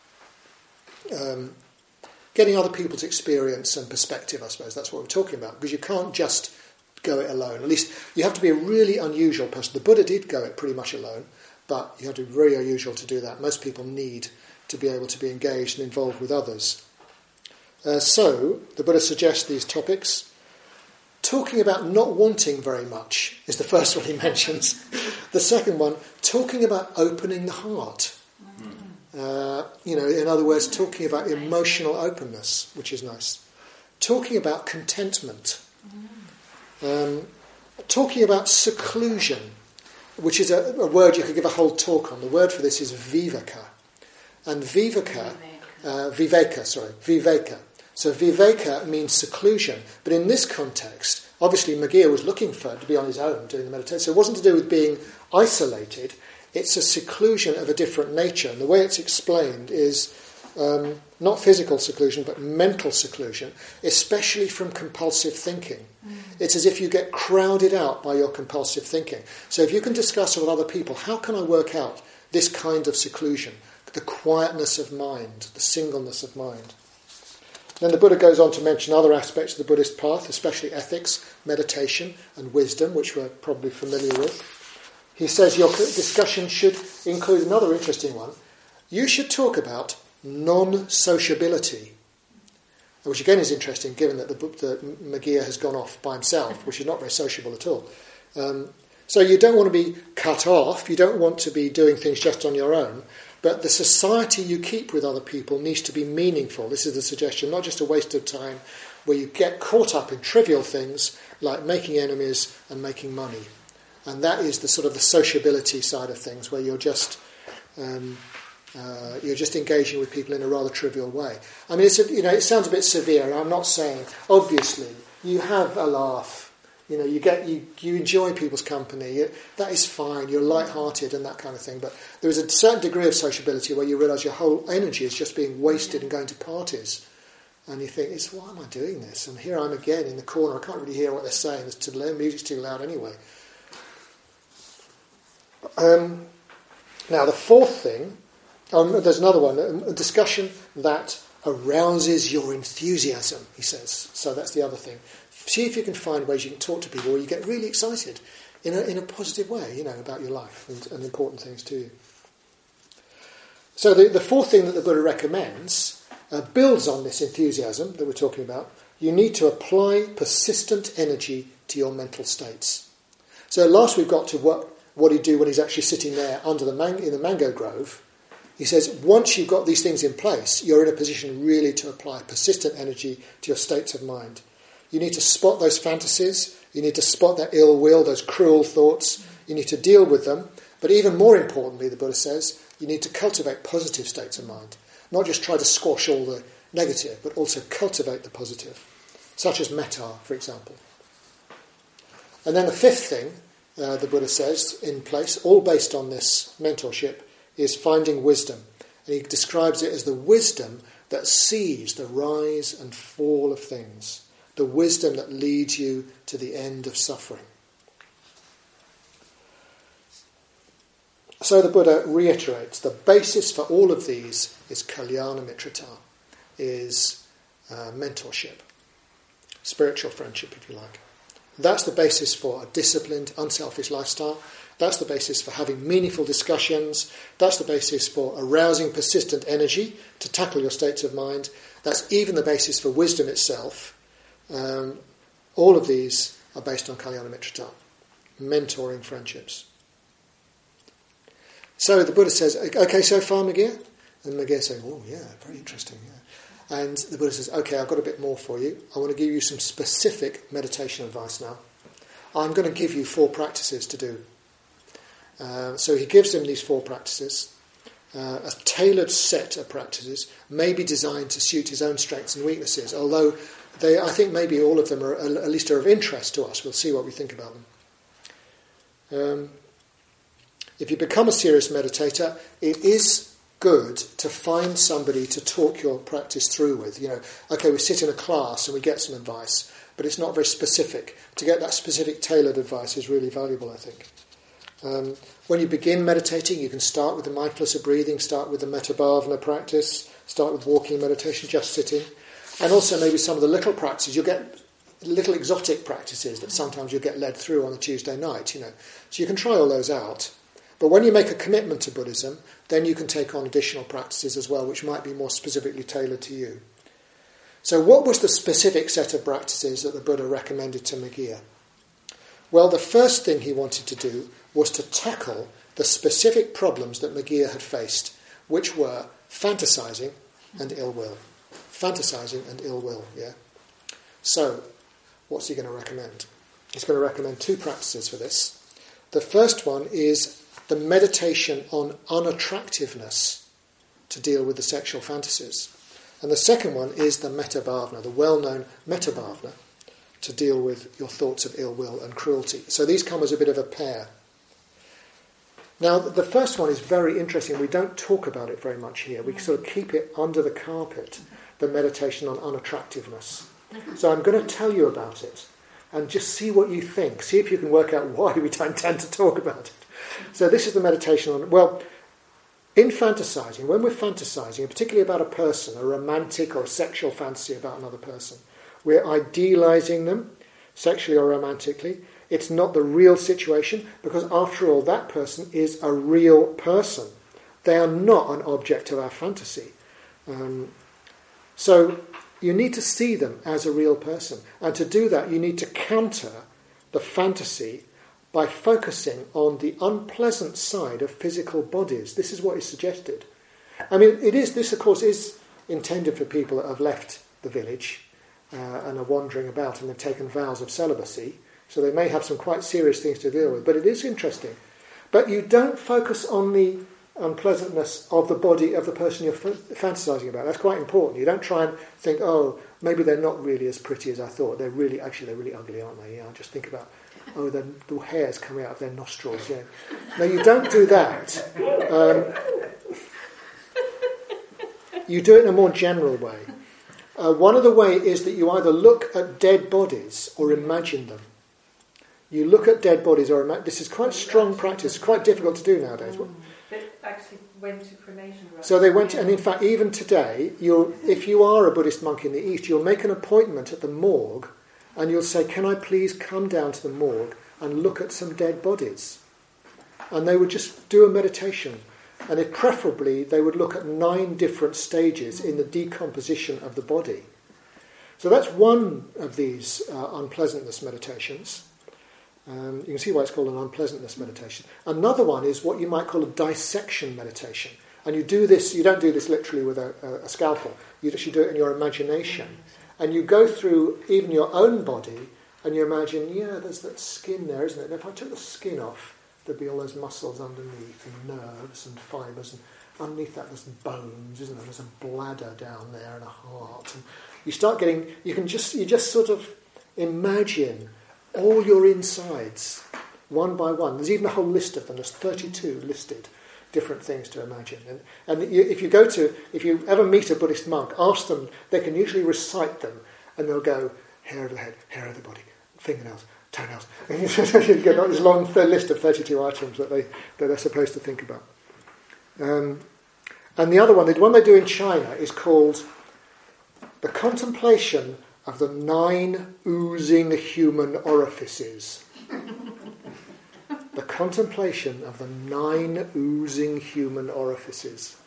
Speaker 1: Um, Getting other people's experience and perspective, I suppose, that's what we're talking about, because you can't just go it alone. At least you have to be a really unusual person. The Buddha did go it pretty much alone, but you have to be very unusual to do that. Most people need to be able to be engaged and involved with others. Uh, so, the Buddha suggests these topics. Talking about not wanting very much is the first one he mentions. The second one, talking about opening the heart. Uh, you know, in other words, talking about emotional openness, which is nice. Talking about contentment. Um, talking about seclusion, which is a, a word you could give a whole talk on. The word for this is viveka. And viveka, uh, viveka, sorry, viveka. So viveka means seclusion. But in this context, obviously Maggia was looking for to be on his own doing the meditation. So it wasn't to do with being isolated. It's a seclusion of a different nature. And the way it's explained is um, not physical seclusion, but mental seclusion, especially from compulsive thinking. Mm. It's as if you get crowded out by your compulsive thinking. So if you can discuss with other people, how can I work out this kind of seclusion, the quietness of mind, the singleness of mind? Then the Buddha goes on to mention other aspects of the Buddhist path, especially ethics, meditation, and wisdom, which we're probably familiar with. He says your discussion should include another interesting one. You should talk about non-sociability, which again is interesting given that the, the Maggia has gone off by himself, which is not very sociable at all. Um, so you don't want to be cut off, you don't want to be doing things just on your own, but the society you keep with other people needs to be meaningful. This is the suggestion, not just a waste of time where you get caught up in trivial things like making enemies and making money. And that is the sort of the sociability side of things, where you're just um, uh, you're just engaging with people in a rather trivial way. I mean, it's a, you know, it sounds a bit severe. And I'm not saying, obviously, you have a laugh. You know, you get you you enjoy people's company. You, that is fine. You're light-hearted and that kind of thing. But there is a certain degree of sociability where you realise your whole energy is just being wasted and going to parties. And you think, it's why am I doing this? And here I'm again in the corner. I can't really hear what they're saying. The music's too loud anyway. Um, now, the fourth thing, um, there's another one, a discussion that arouses your enthusiasm, he says. So that's the other thing. See if you can find ways you can talk to people where you get really excited in a, in a positive way, you know, about your life and, and important things to you. So the, the fourth thing that the Buddha recommends uh, builds on this enthusiasm that we're talking about. You need to apply persistent energy to your mental states. So last we've got to what what he'd do when he's actually sitting there under the man- in the mango grove. He says, once you've got these things in place, you're in a position really to apply persistent energy to your states of mind. You need to spot those fantasies. You need to spot that ill will, those cruel thoughts. You need to deal with them. But even more importantly, the Buddha says, you need to cultivate positive states of mind. Not just try to squash all the negative, but also cultivate the positive, such as metta, for example. And then the fifth thing, uh, the Buddha says, in place, all based on this mentorship, is finding wisdom. And he describes it as the wisdom that sees the rise and fall of things, the wisdom that leads you to the end of suffering. So the Buddha reiterates the basis for all of these is kalyana mitrata, is uh, mentorship, spiritual friendship, if you like. That's the basis for a disciplined, unselfish lifestyle. That's the basis for having meaningful discussions. That's the basis for arousing persistent energy to tackle your states of mind. That's even the basis for wisdom itself. Um, all of these are based on kalyana mitrata, mentoring friendships. So the Buddha says, okay, so far, Megillah? And Megillah saying, oh, yeah, very interesting, yeah. And the Buddha says, okay, I've got a bit more for you. I want to give you some specific meditation advice now. I'm going to give you four practices to do. Uh, so he gives them these four practices. Uh, a tailored set of practices, maybe designed to suit his own strengths and weaknesses, although they, I think maybe all of them are, at least are of interest to us. We'll see what we think about them. Um, if you become a serious meditator, it is good to find somebody to talk your practice through with. You know, okay, we sit in a class and we get some advice, but it's not very specific. To get that specific tailored advice is really valuable, I think. Um, when you begin meditating, you can start with the mindfulness of breathing, start with the metta bhavana practice, start with walking meditation, just sitting, and also maybe some of the little practices. You'll get little exotic practices that sometimes you'll get led through on a Tuesday night, you know. So you can try all those out. But when you make a commitment to Buddhism, then you can take on additional practices as well, which might be more specifically tailored to you. So what was the specific set of practices that the Buddha recommended to Megillah? Well, the first thing he wanted to do was to tackle the specific problems that Megillah had faced, which were fantasizing and ill will. Fantasizing and ill will, yeah? So, what's he going to recommend? He's going to recommend two practices for this. The first one is the meditation on unattractiveness to deal with the sexual fantasies. And the second one is the metta bhavana, the well-known metta bhavana, to deal with your thoughts of ill will and cruelty. So these come as a bit of a pair. Now, the first one is very interesting. We don't talk about it very much here. We sort of keep it under the carpet, the meditation on unattractiveness. So I'm going to tell you about it and just see what you think. See if you can work out why we don't tend to talk about it. So this is the meditation on, well, in fantasizing, when we're fantasizing, particularly about a person, a romantic or a sexual fantasy about another person, we're idealizing them, sexually or romantically. It's not the real situation, because after all, that person is a real person. They are not an object of our fantasy. Um, so you need to see them as a real person. And to do that, you need to counter the fantasy by focusing on the unpleasant side of physical bodies. This is what is suggested. I mean, it is. This, of course, is intended for people that have left the village uh, and are wandering about and have taken vows of celibacy. So they may have some quite serious things to deal with. But it is interesting. But you don't focus on the unpleasantness of the body of the person you're f- fantasizing about. That's quite important. You don't try and think, oh, maybe they're not really as pretty as I thought. They're really, actually, they're really ugly, aren't they? Yeah, just think about, oh, the, the hair's coming out of their nostrils. Yeah. No, you don't do that. Um, you do it in a more general way. Uh, one of the ways is that you either look at dead bodies or imagine them. You look at dead bodies or imagine. This is quite strong practice. It's quite difficult to do nowadays.
Speaker 3: Mm. They actually went to cremation. Right?
Speaker 1: So they went, to, and in fact, even today, you'll, if you are a Buddhist monk in the East, you'll make an appointment at the morgue, and you'll say, "Can I please come down to the morgue and look at some dead bodies?" And they would just do a meditation, and if preferably they would look at nine different stages in the decomposition of the body. So that's one of these uh, unpleasantness meditations. Um, you can see why it's called an unpleasantness meditation. Another one is what you might call a dissection meditation. And you do this, you don't do this literally with a, a, a scalpel, you actually do it in your imagination. And you go through even your own body and you imagine, yeah, there's that skin there, isn't it? And if I took the skin off, there'd be all those muscles underneath and nerves and fibres, and underneath that there's bones, isn't there? There's a bladder down there and a heart. And you start getting, you can just, you just sort of imagine all your insides, one by one. There's even a whole list of them. There's thirty-two listed different things to imagine. And, and you, if you go to, if you ever meet a Buddhist monk, ask them, they can usually recite them, and they'll go, hair of the head, hair of the body, fingernails, toenails. And you get this long list of thirty-two items that, they, that they're supposed to think about. Um, and the other one, the one they do in China, is called the contemplation of the nine oozing human orifices. The contemplation of the nine oozing human orifices.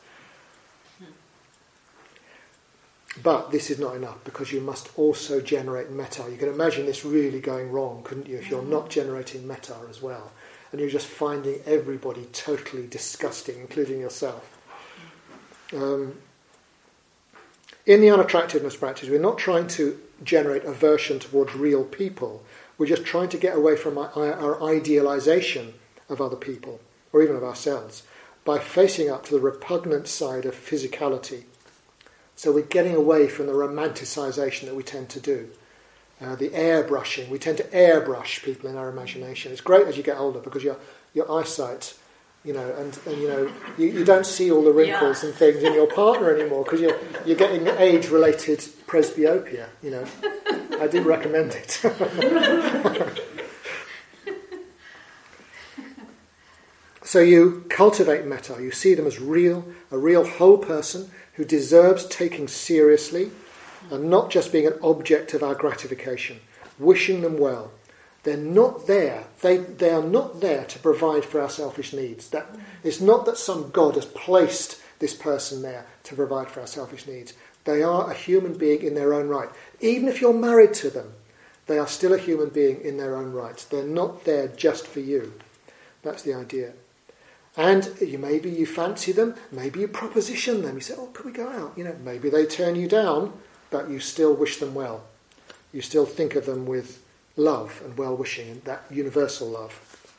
Speaker 1: But this is not enough, because you must also generate metta. You can imagine this really going wrong, couldn't you, if you're not generating metta as well. And you're just finding everybody totally disgusting, including yourself. Um, in the unattractiveness practice, we're not trying to generate aversion towards real people. We're just trying to get away from our, our idealization of other people, or even of ourselves, by facing up to the repugnant side of physicality. So we're getting away from the romanticization that we tend to do. Uh, the airbrushing. We tend to airbrush people in our imagination. It's great as you get older, because your your eyesight, you know, and, and you know, you, you don't see all the wrinkles yeah. and things in your partner anymore, because you're you're getting age-related presbyopia. You know, I do recommend it. So you cultivate metta. You see them as real, a real whole person who deserves taking seriously, and not just being an object of our gratification. Wishing them well. They're not there. They they are not there to provide for our selfish needs. That it's not that some God has placed this person there to provide for our selfish needs. They are a human being in their own right. Even if you're married to them, they are still a human being in their own right. They're not there just for you. That's the idea. And you maybe you fancy them, maybe you proposition them. You say, oh, could we go out? You know, maybe they turn you down, but you still wish them well. You still think of them with love and well-wishing, and that universal love.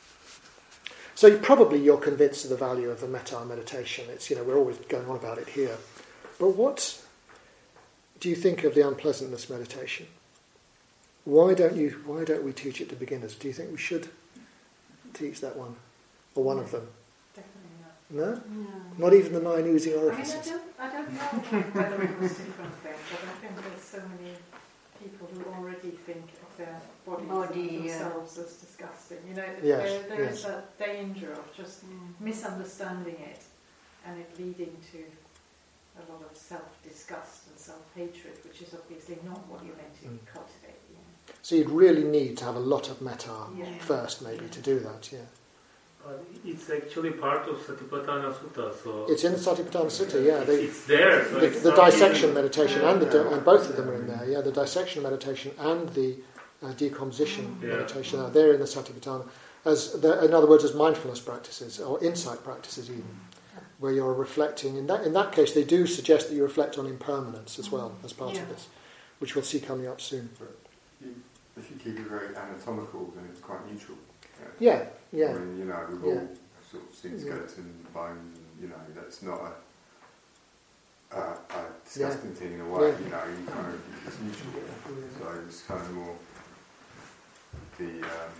Speaker 1: So you, probably you're convinced of the value of the metta meditation. It's, you know, we're always going on about it here. But what do you think of the unpleasantness meditation? Why don't you? Why don't we teach it to beginners? Do you think we should teach that one, or one of them?
Speaker 3: Definitely not.
Speaker 1: No?
Speaker 3: No.
Speaker 1: Not even the nine oozing orifices?
Speaker 3: I mean, I don't, I don't know whether it was different then, but I think there's so many people who already think of their bodies
Speaker 2: Body,
Speaker 3: and themselves yeah. as disgusting. You know,
Speaker 1: Yes,
Speaker 3: there, there's
Speaker 1: yes.
Speaker 3: a danger of just
Speaker 2: Mm.
Speaker 3: misunderstanding it and it leading to a lot of self-disgust and self-hatred, which is obviously not what you're meant to
Speaker 1: Mm.
Speaker 3: cultivate. You know.
Speaker 1: So you'd really need to have a lot of metta
Speaker 3: Yeah.
Speaker 1: first, maybe,
Speaker 2: Yeah.
Speaker 1: to do that, yeah.
Speaker 6: Uh, it's actually part of Satipatthana Sutta, so
Speaker 1: It's in the Satipatthana Sutta, yeah. They,
Speaker 6: it's there. So
Speaker 1: the,
Speaker 6: it's
Speaker 1: the
Speaker 6: not
Speaker 1: dissection
Speaker 6: even-
Speaker 1: meditation
Speaker 6: Yeah.
Speaker 1: and the di- and both of them are in there. Yeah, the dissection meditation and the uh, decomposition
Speaker 6: Yeah.
Speaker 1: meditation are there in the Satipatthana. As the, in other words, as mindfulness practices or insight practices, even where you're reflecting. In that in that case, they do suggest that you reflect on impermanence as well as part
Speaker 2: Yeah.
Speaker 1: of this, which we'll see coming up soon.
Speaker 7: You, if you keep it very anatomical, then it's quite neutral.
Speaker 1: Yeah, yeah,
Speaker 7: I mean, you know, we've
Speaker 1: Yeah.
Speaker 7: all sort of seen
Speaker 1: Yeah.
Speaker 7: skeleton bones, and you know, that's not a, a, a disgusting thing in a way.
Speaker 1: Yeah.
Speaker 7: You know, you kind of it's neutral. So it's kind of more the um,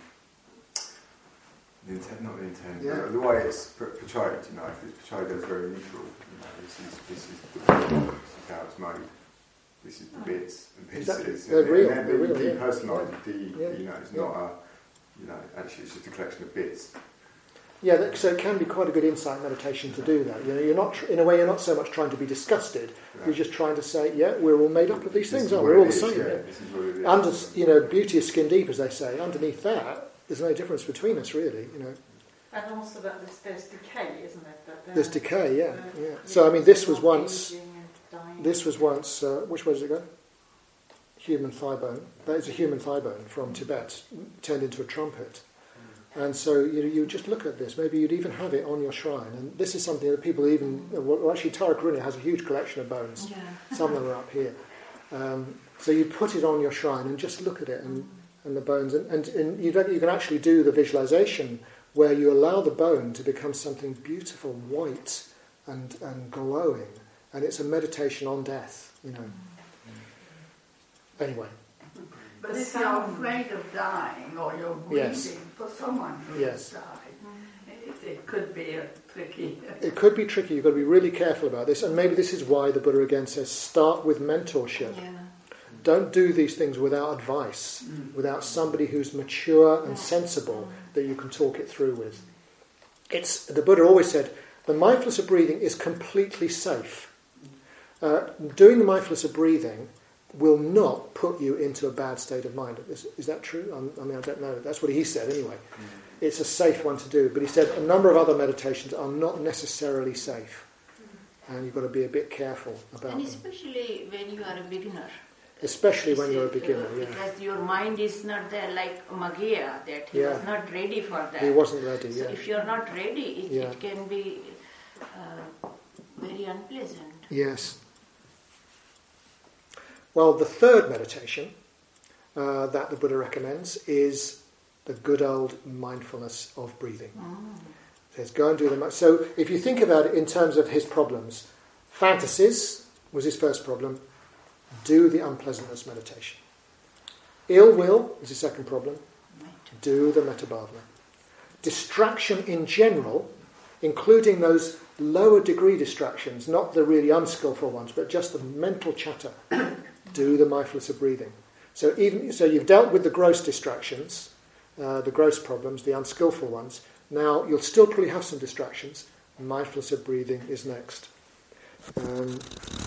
Speaker 7: the intent, not the intent,
Speaker 1: Yeah.
Speaker 7: but the way it's p- portrayed. You know, if it's portrayed as very neutral, you know, this is this is the this is how it's made. This is the bits and pieces.
Speaker 1: Exactly.
Speaker 7: And
Speaker 1: They're
Speaker 7: then-
Speaker 1: real.
Speaker 7: And then
Speaker 1: They're
Speaker 7: you
Speaker 1: real, yeah.
Speaker 7: depersonalise it. De,
Speaker 1: Yeah.
Speaker 7: You know, it's
Speaker 1: Yeah.
Speaker 7: not a. You know, actually, it's just a collection of bits.
Speaker 1: yeah. That, so it can be quite a good insight meditation to do that. You know, you're not tr- in a way you're not so much trying to be disgusted.
Speaker 7: Yeah.
Speaker 1: You're just trying to say, yeah, we're all made up of these
Speaker 7: This
Speaker 1: things,
Speaker 7: is
Speaker 1: aren't
Speaker 7: what
Speaker 1: we? We're all
Speaker 7: it
Speaker 1: the
Speaker 7: is,
Speaker 1: same.
Speaker 7: yeah.
Speaker 1: Yeah.
Speaker 7: This is what it is.
Speaker 1: Under, you know, beauty is skin deep, as they say. Underneath that, there's no difference between us, really. You know,
Speaker 3: And also that there's, there's decay, isn't it? That they're-
Speaker 1: there's decay. Yeah,
Speaker 3: they're
Speaker 1: yeah. So I mean, this was
Speaker 3: not
Speaker 1: once.
Speaker 3: aging and dying.
Speaker 1: This was once. Uh, which way does it go? Human thigh bone. That is a human thigh bone from Tibet, turned into a trumpet. And so you you just look at this. Maybe you'd even have it on your shrine. And this is something that people even... Well, actually, Tara Karunya has a huge collection of bones.
Speaker 2: Yeah.
Speaker 1: Some of them are up here. Um, so you put it on your shrine and just look at it and, and the bones. And, and, and you, don't, you can actually do the visualization where you allow the bone to become something beautiful, white and, and glowing. And it's a meditation on death, you know. Anyway.
Speaker 8: But if you're afraid of dying or you're grieving
Speaker 1: Yes.
Speaker 8: for someone who
Speaker 1: Yes.
Speaker 8: has died, it, it could be a tricky...
Speaker 1: It could be tricky. You've got to be really careful about this. And maybe this is why the Buddha again says, start with mentorship.
Speaker 2: Yeah.
Speaker 1: Don't do these things without advice, without somebody who's mature and sensible that you can talk it through with. It's the Buddha always said, the mindfulness of breathing is completely safe. Uh, doing the mindfulness of breathing will not put you into a bad state of mind. Is, is that true? I'm, I mean, I don't know. That's what he said anyway. Mm. It's a safe one to do. But he said a number of other meditations are not necessarily safe. Mm. And you've got to be a bit careful about
Speaker 2: And
Speaker 1: them.
Speaker 2: especially when you are a beginner.
Speaker 1: Especially when you're a
Speaker 2: Uh,
Speaker 1: beginner, yeah.
Speaker 2: Because your mind is not there like Maggia, that he
Speaker 1: Yeah.
Speaker 2: was not ready for that.
Speaker 1: He wasn't ready,
Speaker 2: So
Speaker 1: yeah.
Speaker 2: if you're not ready, it,
Speaker 1: Yeah.
Speaker 2: it can be uh, very unpleasant.
Speaker 1: Yes. Well, the third meditation uh, that the Buddha recommends is the good old mindfulness of breathing.
Speaker 2: Mm.
Speaker 1: He says, go and do them. So if you think about it in terms of his problems, fantasies was his first problem. Do the unpleasantness meditation. Ill will is his second problem.
Speaker 2: Right.
Speaker 1: Do the metabhavana. Distraction in general, including those lower degree distractions, not the really unskillful ones, but just the mental chatter. Do the mindfulness of breathing. So even so, you've dealt with the gross distractions, uh, the gross problems, the unskillful ones. Now you'll still probably have some distractions. Mindfulness of breathing is next. Um,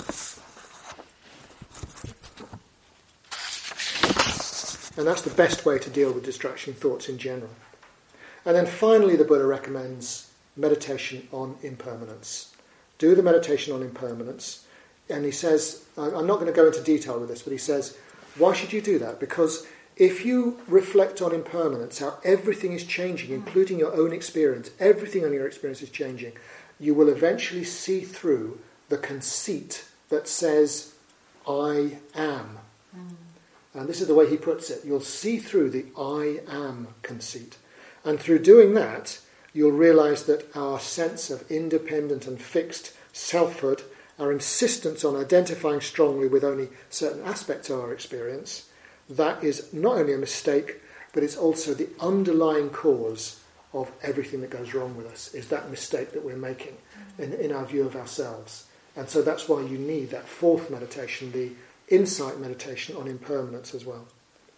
Speaker 1: and that's the best way to deal with distraction thoughts in general. And then finally, the Buddha recommends meditation on impermanence. Do the meditation on impermanence. And he says, I'm not going to go into detail with this, but he says, why should you do that? Because if you reflect on impermanence, how everything is changing, including your own experience, everything on your experience is changing, you will eventually see through the conceit that says, I am. Mm. And this is the way he puts it. You'll see through the I am conceit. And through doing that, you'll realise that our sense of independent and fixed selfhood, our insistence on identifying strongly with only certain aspects of our experience, that is not only a mistake, but it's also the underlying cause of everything that goes wrong with us, is that mistake that we're making in, in our view of ourselves. And so that's why you need that fourth meditation, the insight meditation on impermanence as well.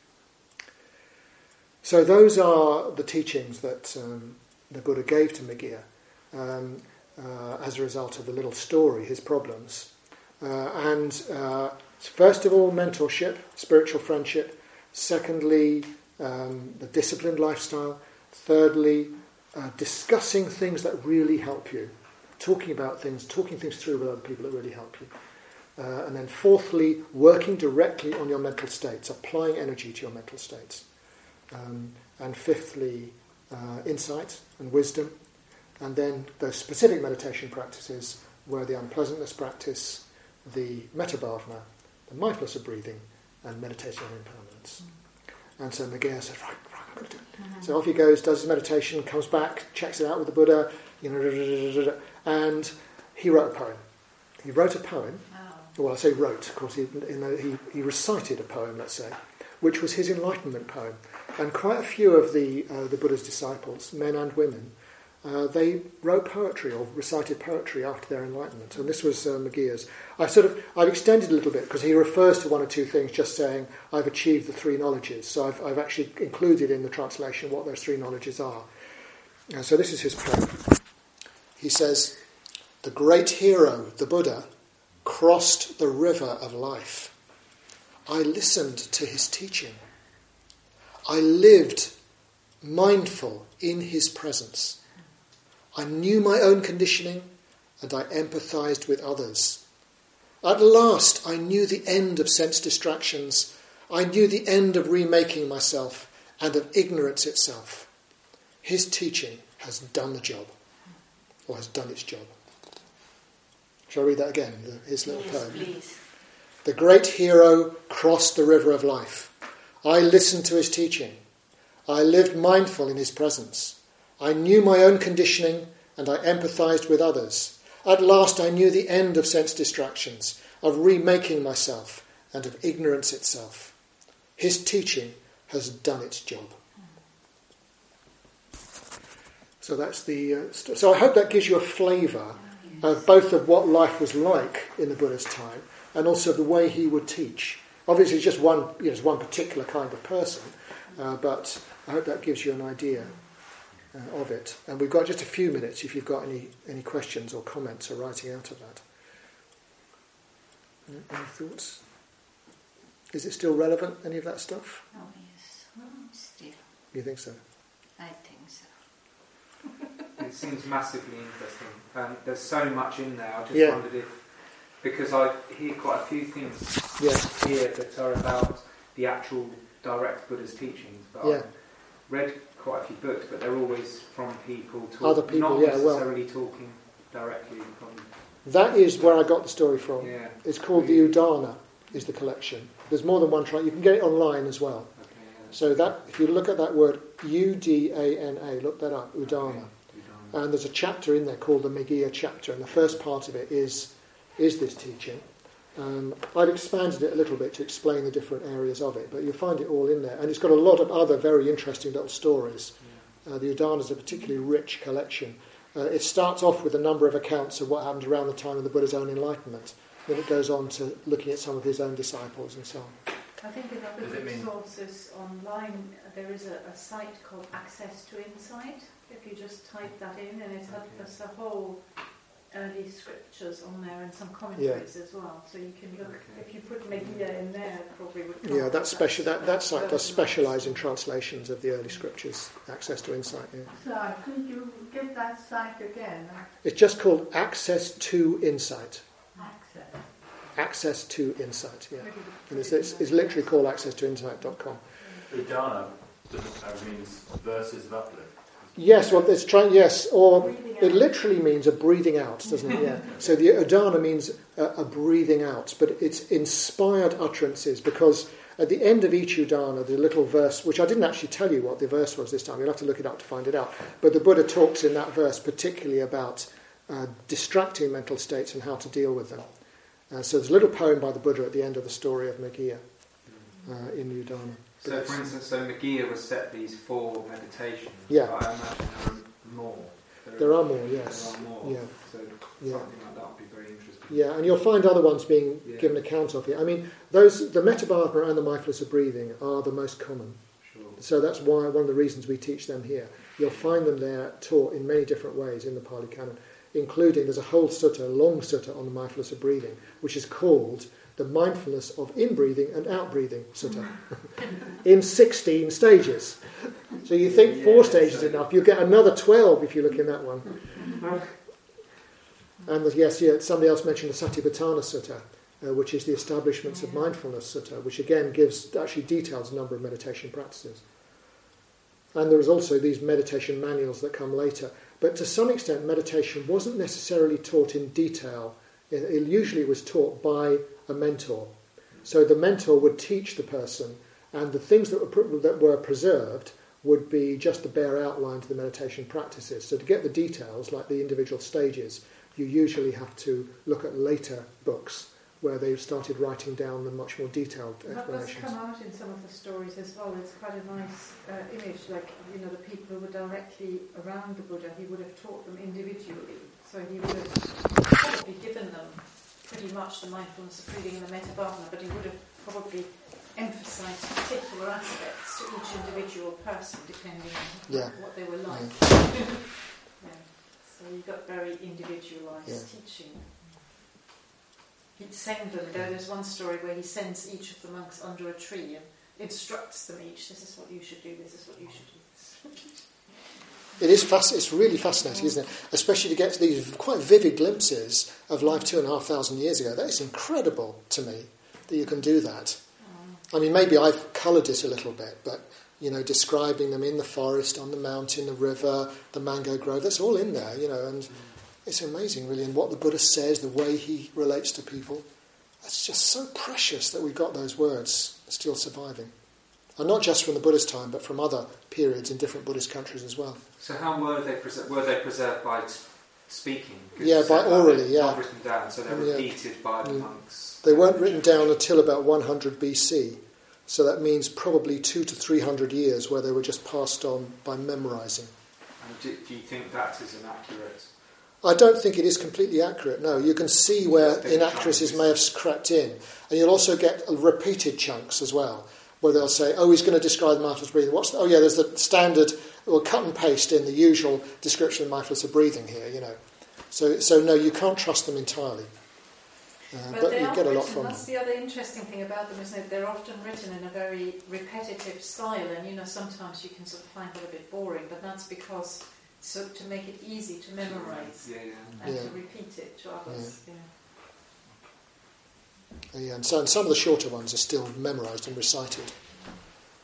Speaker 1: So those are the teachings that um, the Buddha gave to Maggia. Um, Uh, as a result of the little story, his problems. Uh, and uh, first of all, mentorship, spiritual friendship. Secondly, um, the disciplined lifestyle. Thirdly, uh, discussing things that really help you. Talking about things, talking things through with other people that really help you. Uh, and then fourthly, working directly on your mental states, applying energy to your mental states. Um, and fifthly, uh, insight and wisdom. And then those specific meditation practices were the unpleasantness practice, the metabhavana, the mindfulness of breathing, and meditation on impermanence. Mm. And so Maggia said, right, right, I'm going to do it. Mm-hmm. So off he goes, does his meditation, comes back, checks it out with the Buddha, you know, da, da, da, da, da, and he wrote a poem. He wrote a poem. Oh. Well, I say wrote, of course, he, you know, he, he recited a poem, let's say, which was his enlightenment poem. And quite a few of the uh, the Buddha's disciples, men and women, Uh, they wrote poetry or recited poetry after their enlightenment, and this was uh, Maggia's. I sort of I've extended a little bit because he refers to one or two things, just saying I've achieved the three knowledges. So I've, I've actually included in the translation what those three knowledges are. Uh, so this is his poem. He says, "The great hero, the Buddha, crossed the river of life. I listened to his teaching. I lived mindful in his presence. I knew my own conditioning, and I empathized with others. At last I knew the end of sense distractions. I knew the end of remaking myself and of ignorance itself. His teaching has done the job, or has done its job. Shall I read that again, the, his little
Speaker 2: Yes,
Speaker 1: poem?
Speaker 2: please.
Speaker 1: The great hero crossed the river of life. I listened to his teaching. I lived mindful in his presence. I knew my own conditioning and I empathised with others. At last I knew the end of sense distractions, of remaking myself and of ignorance itself. His teaching has done its job. So that's the. Uh, st- so I hope that gives you a flavour of both of what life was like in the Buddha's time and also the way he would teach. Obviously, it's just one, you know, it's one particular kind of person, uh, but I hope that gives you an idea uh, of it. And we've got just a few minutes if you've got any, any questions or comments or writing out of that. Any thoughts? Is it still relevant, any of that stuff?
Speaker 2: Oh, yes. Oh, still.
Speaker 1: You think so?
Speaker 2: I think so.
Speaker 5: It seems massively interesting. Um, there's so much in there. I just
Speaker 1: Yeah.
Speaker 5: wondered if, because I hear quite a few things
Speaker 1: Yeah.
Speaker 5: here that are about the actual direct Buddha's teachings, but
Speaker 1: Yeah.
Speaker 5: I've read quite a few books, but they're always from people, talk,
Speaker 1: Other people,
Speaker 5: not
Speaker 1: yeah, well.
Speaker 5: necessarily talking directly from.
Speaker 1: That is where I got the story from.
Speaker 5: Yeah.
Speaker 1: It's called the Udana, is the collection. There's more than one try. You can get it online as well.
Speaker 5: Okay, yeah.
Speaker 1: So that, if you look at that word, U D A N A, look that up, Udana.
Speaker 5: Okay.
Speaker 1: And there's a chapter in there called the Megillah chapter, and the first part of it is is this teaching. Um, I've expanded it a little bit to explain the different areas of it, but you'll find it all in there. And it's got a lot of other very interesting little stories. Uh, the Udana is a particularly rich collection. Uh, it starts off with a number of accounts of what happened around the time of the Buddha's own enlightenment. Then it goes on to looking at some of his own disciples and so on.
Speaker 3: I think in other
Speaker 7: Does it
Speaker 3: good
Speaker 7: mean-
Speaker 3: sources online, there is a, a site called Access to Insight. If you just type that in, and it's
Speaker 5: Okay.
Speaker 3: there's a whole early scriptures on there and some commentaries as well. So you can look.
Speaker 5: Okay.
Speaker 3: If you put Megillah in there, it probably would come
Speaker 1: Yeah,
Speaker 3: up.
Speaker 1: that special that, that site does
Speaker 3: Very
Speaker 1: specialise in
Speaker 3: nice.
Speaker 1: translations of the early scriptures. Access to Insight. Yeah.
Speaker 8: So, could you give that site again?
Speaker 1: It's just called Access to Insight.
Speaker 8: Access.
Speaker 1: Access to Insight. Yeah,
Speaker 3: Maybe
Speaker 1: and it's, it's, it's literally called access to insight dot com.
Speaker 7: Udana doesn't uh, means verses of uplift.
Speaker 1: Yes, well, it's trying. Yes, or
Speaker 3: Breathing
Speaker 1: it
Speaker 3: out.
Speaker 1: literally means a breathing out, doesn't it? Yeah. So the Udana means a, a breathing out, but it's inspired utterances because at the end of each Udana, the little verse, which I didn't actually tell you what the verse was this time. You'll have to look it up to find it out. But the Buddha talks in that verse particularly about uh, distracting mental states and how to deal with them. Uh, so there's a little poem by the Buddha at the end of the story of Megillah uh, in Udana.
Speaker 5: So, for instance, so Megillah was set these four meditations.
Speaker 1: Yeah.
Speaker 5: But I imagine there are more.
Speaker 1: There are more, yes.
Speaker 5: There are more.
Speaker 1: Yeah.
Speaker 5: So
Speaker 1: Yeah.
Speaker 5: something like that would be very interesting.
Speaker 1: Yeah, and you'll find other ones being
Speaker 5: Yeah.
Speaker 1: given account of here. I mean, those the Metabhavana and the mindfulness of breathing are the most common.
Speaker 5: Sure.
Speaker 1: So that's why one of the reasons we teach them here. You'll find them there taught in many different ways in the Pali Canon, including there's a whole sutta, a long sutta on the mindfulness of breathing, which is called the mindfulness of in-breathing and out-breathing sutta, in sixteen stages. So you think four
Speaker 5: Yeah,
Speaker 1: stages
Speaker 5: so-
Speaker 1: enough, you get another twelve if you look in that one. And there's- yes, yeah, somebody else mentioned the Satipatthana Sutta, uh, which is the Establishments of Mindfulness Sutta, which again gives, actually details a number of meditation practices. And there is also these meditation manuals that come later. But to some extent, meditation wasn't necessarily taught in detail. It, it usually was taught by a mentor. So the mentor would teach the person, and the things that were, pr- that were preserved would be just the bare outline to the meditation practices. So to get the details, like the individual stages, you usually have to look at later books where they've started writing down the much more detailed
Speaker 3: That does
Speaker 1: explanations.
Speaker 3: come out in some of the stories as well. It's quite a nice uh, image, like, you know, the people who were directly around the Buddha, he would have taught them individually. So he would have probably given them pretty much the mindfulness of breathing and the Metabhavana, but he would have probably emphasised particular aspects to each individual person, depending on
Speaker 1: Yeah.
Speaker 3: what they were like. Yeah. So you got very individualised
Speaker 1: Yeah.
Speaker 3: teaching. He'd send them, there- there's one story where he sends each of the monks under a tree and instructs them each, this is what you should do, this is what you should do.
Speaker 1: It is fasc- It's really fascinating, isn't it? Especially to get to these quite vivid glimpses of life two and a half thousand years ago. That is incredible to me that you can do that. I mean, maybe I've coloured it a little bit, but you know, describing them in the forest, on the mountain, the river, the mango grove. That's all in there, you know, and mm. it's amazing, really. And what the Buddha says, the way he relates to people, it's just so precious that we've got those words still surviving. And not just from the Buddha's time, but from other periods in different Buddhist countries as well.
Speaker 5: So how were they preserved? Were they preserved by t- speaking?
Speaker 1: Yeah, by orally, yeah.
Speaker 5: Not written down, so they're
Speaker 1: yeah.
Speaker 5: repeated by the
Speaker 1: yeah.
Speaker 5: monks.
Speaker 1: They weren't written down until about one hundred B C. So that means probably two to three hundred years where they were just passed on by memorising.
Speaker 5: And do, do you think that is inaccurate?
Speaker 1: I don't think it is completely accurate, no. You can see where inaccuracies may have crept in. And you'll also get repeated chunks as well, where they'll say, oh, he's going to describe mindfulness breathing. What's the, oh, yeah, there's the standard, or cut and paste in the usual description of mindfulness of breathing here, you know. So, so no, you can't trust them entirely. Uh,
Speaker 3: but
Speaker 1: but
Speaker 3: they
Speaker 1: you
Speaker 3: are
Speaker 1: get a
Speaker 3: written,
Speaker 1: lot from
Speaker 3: that's
Speaker 1: them.
Speaker 3: the other interesting thing about them, isn't it? They're often written in a very repetitive style, and you know, sometimes you can sort of find it a bit boring, but that's because so to make it easy to memorise
Speaker 5: yeah, yeah.
Speaker 3: and
Speaker 1: yeah.
Speaker 3: to repeat it to others. Yeah.
Speaker 1: Yeah. Yeah, and so and some of the shorter ones are still memorised and recited.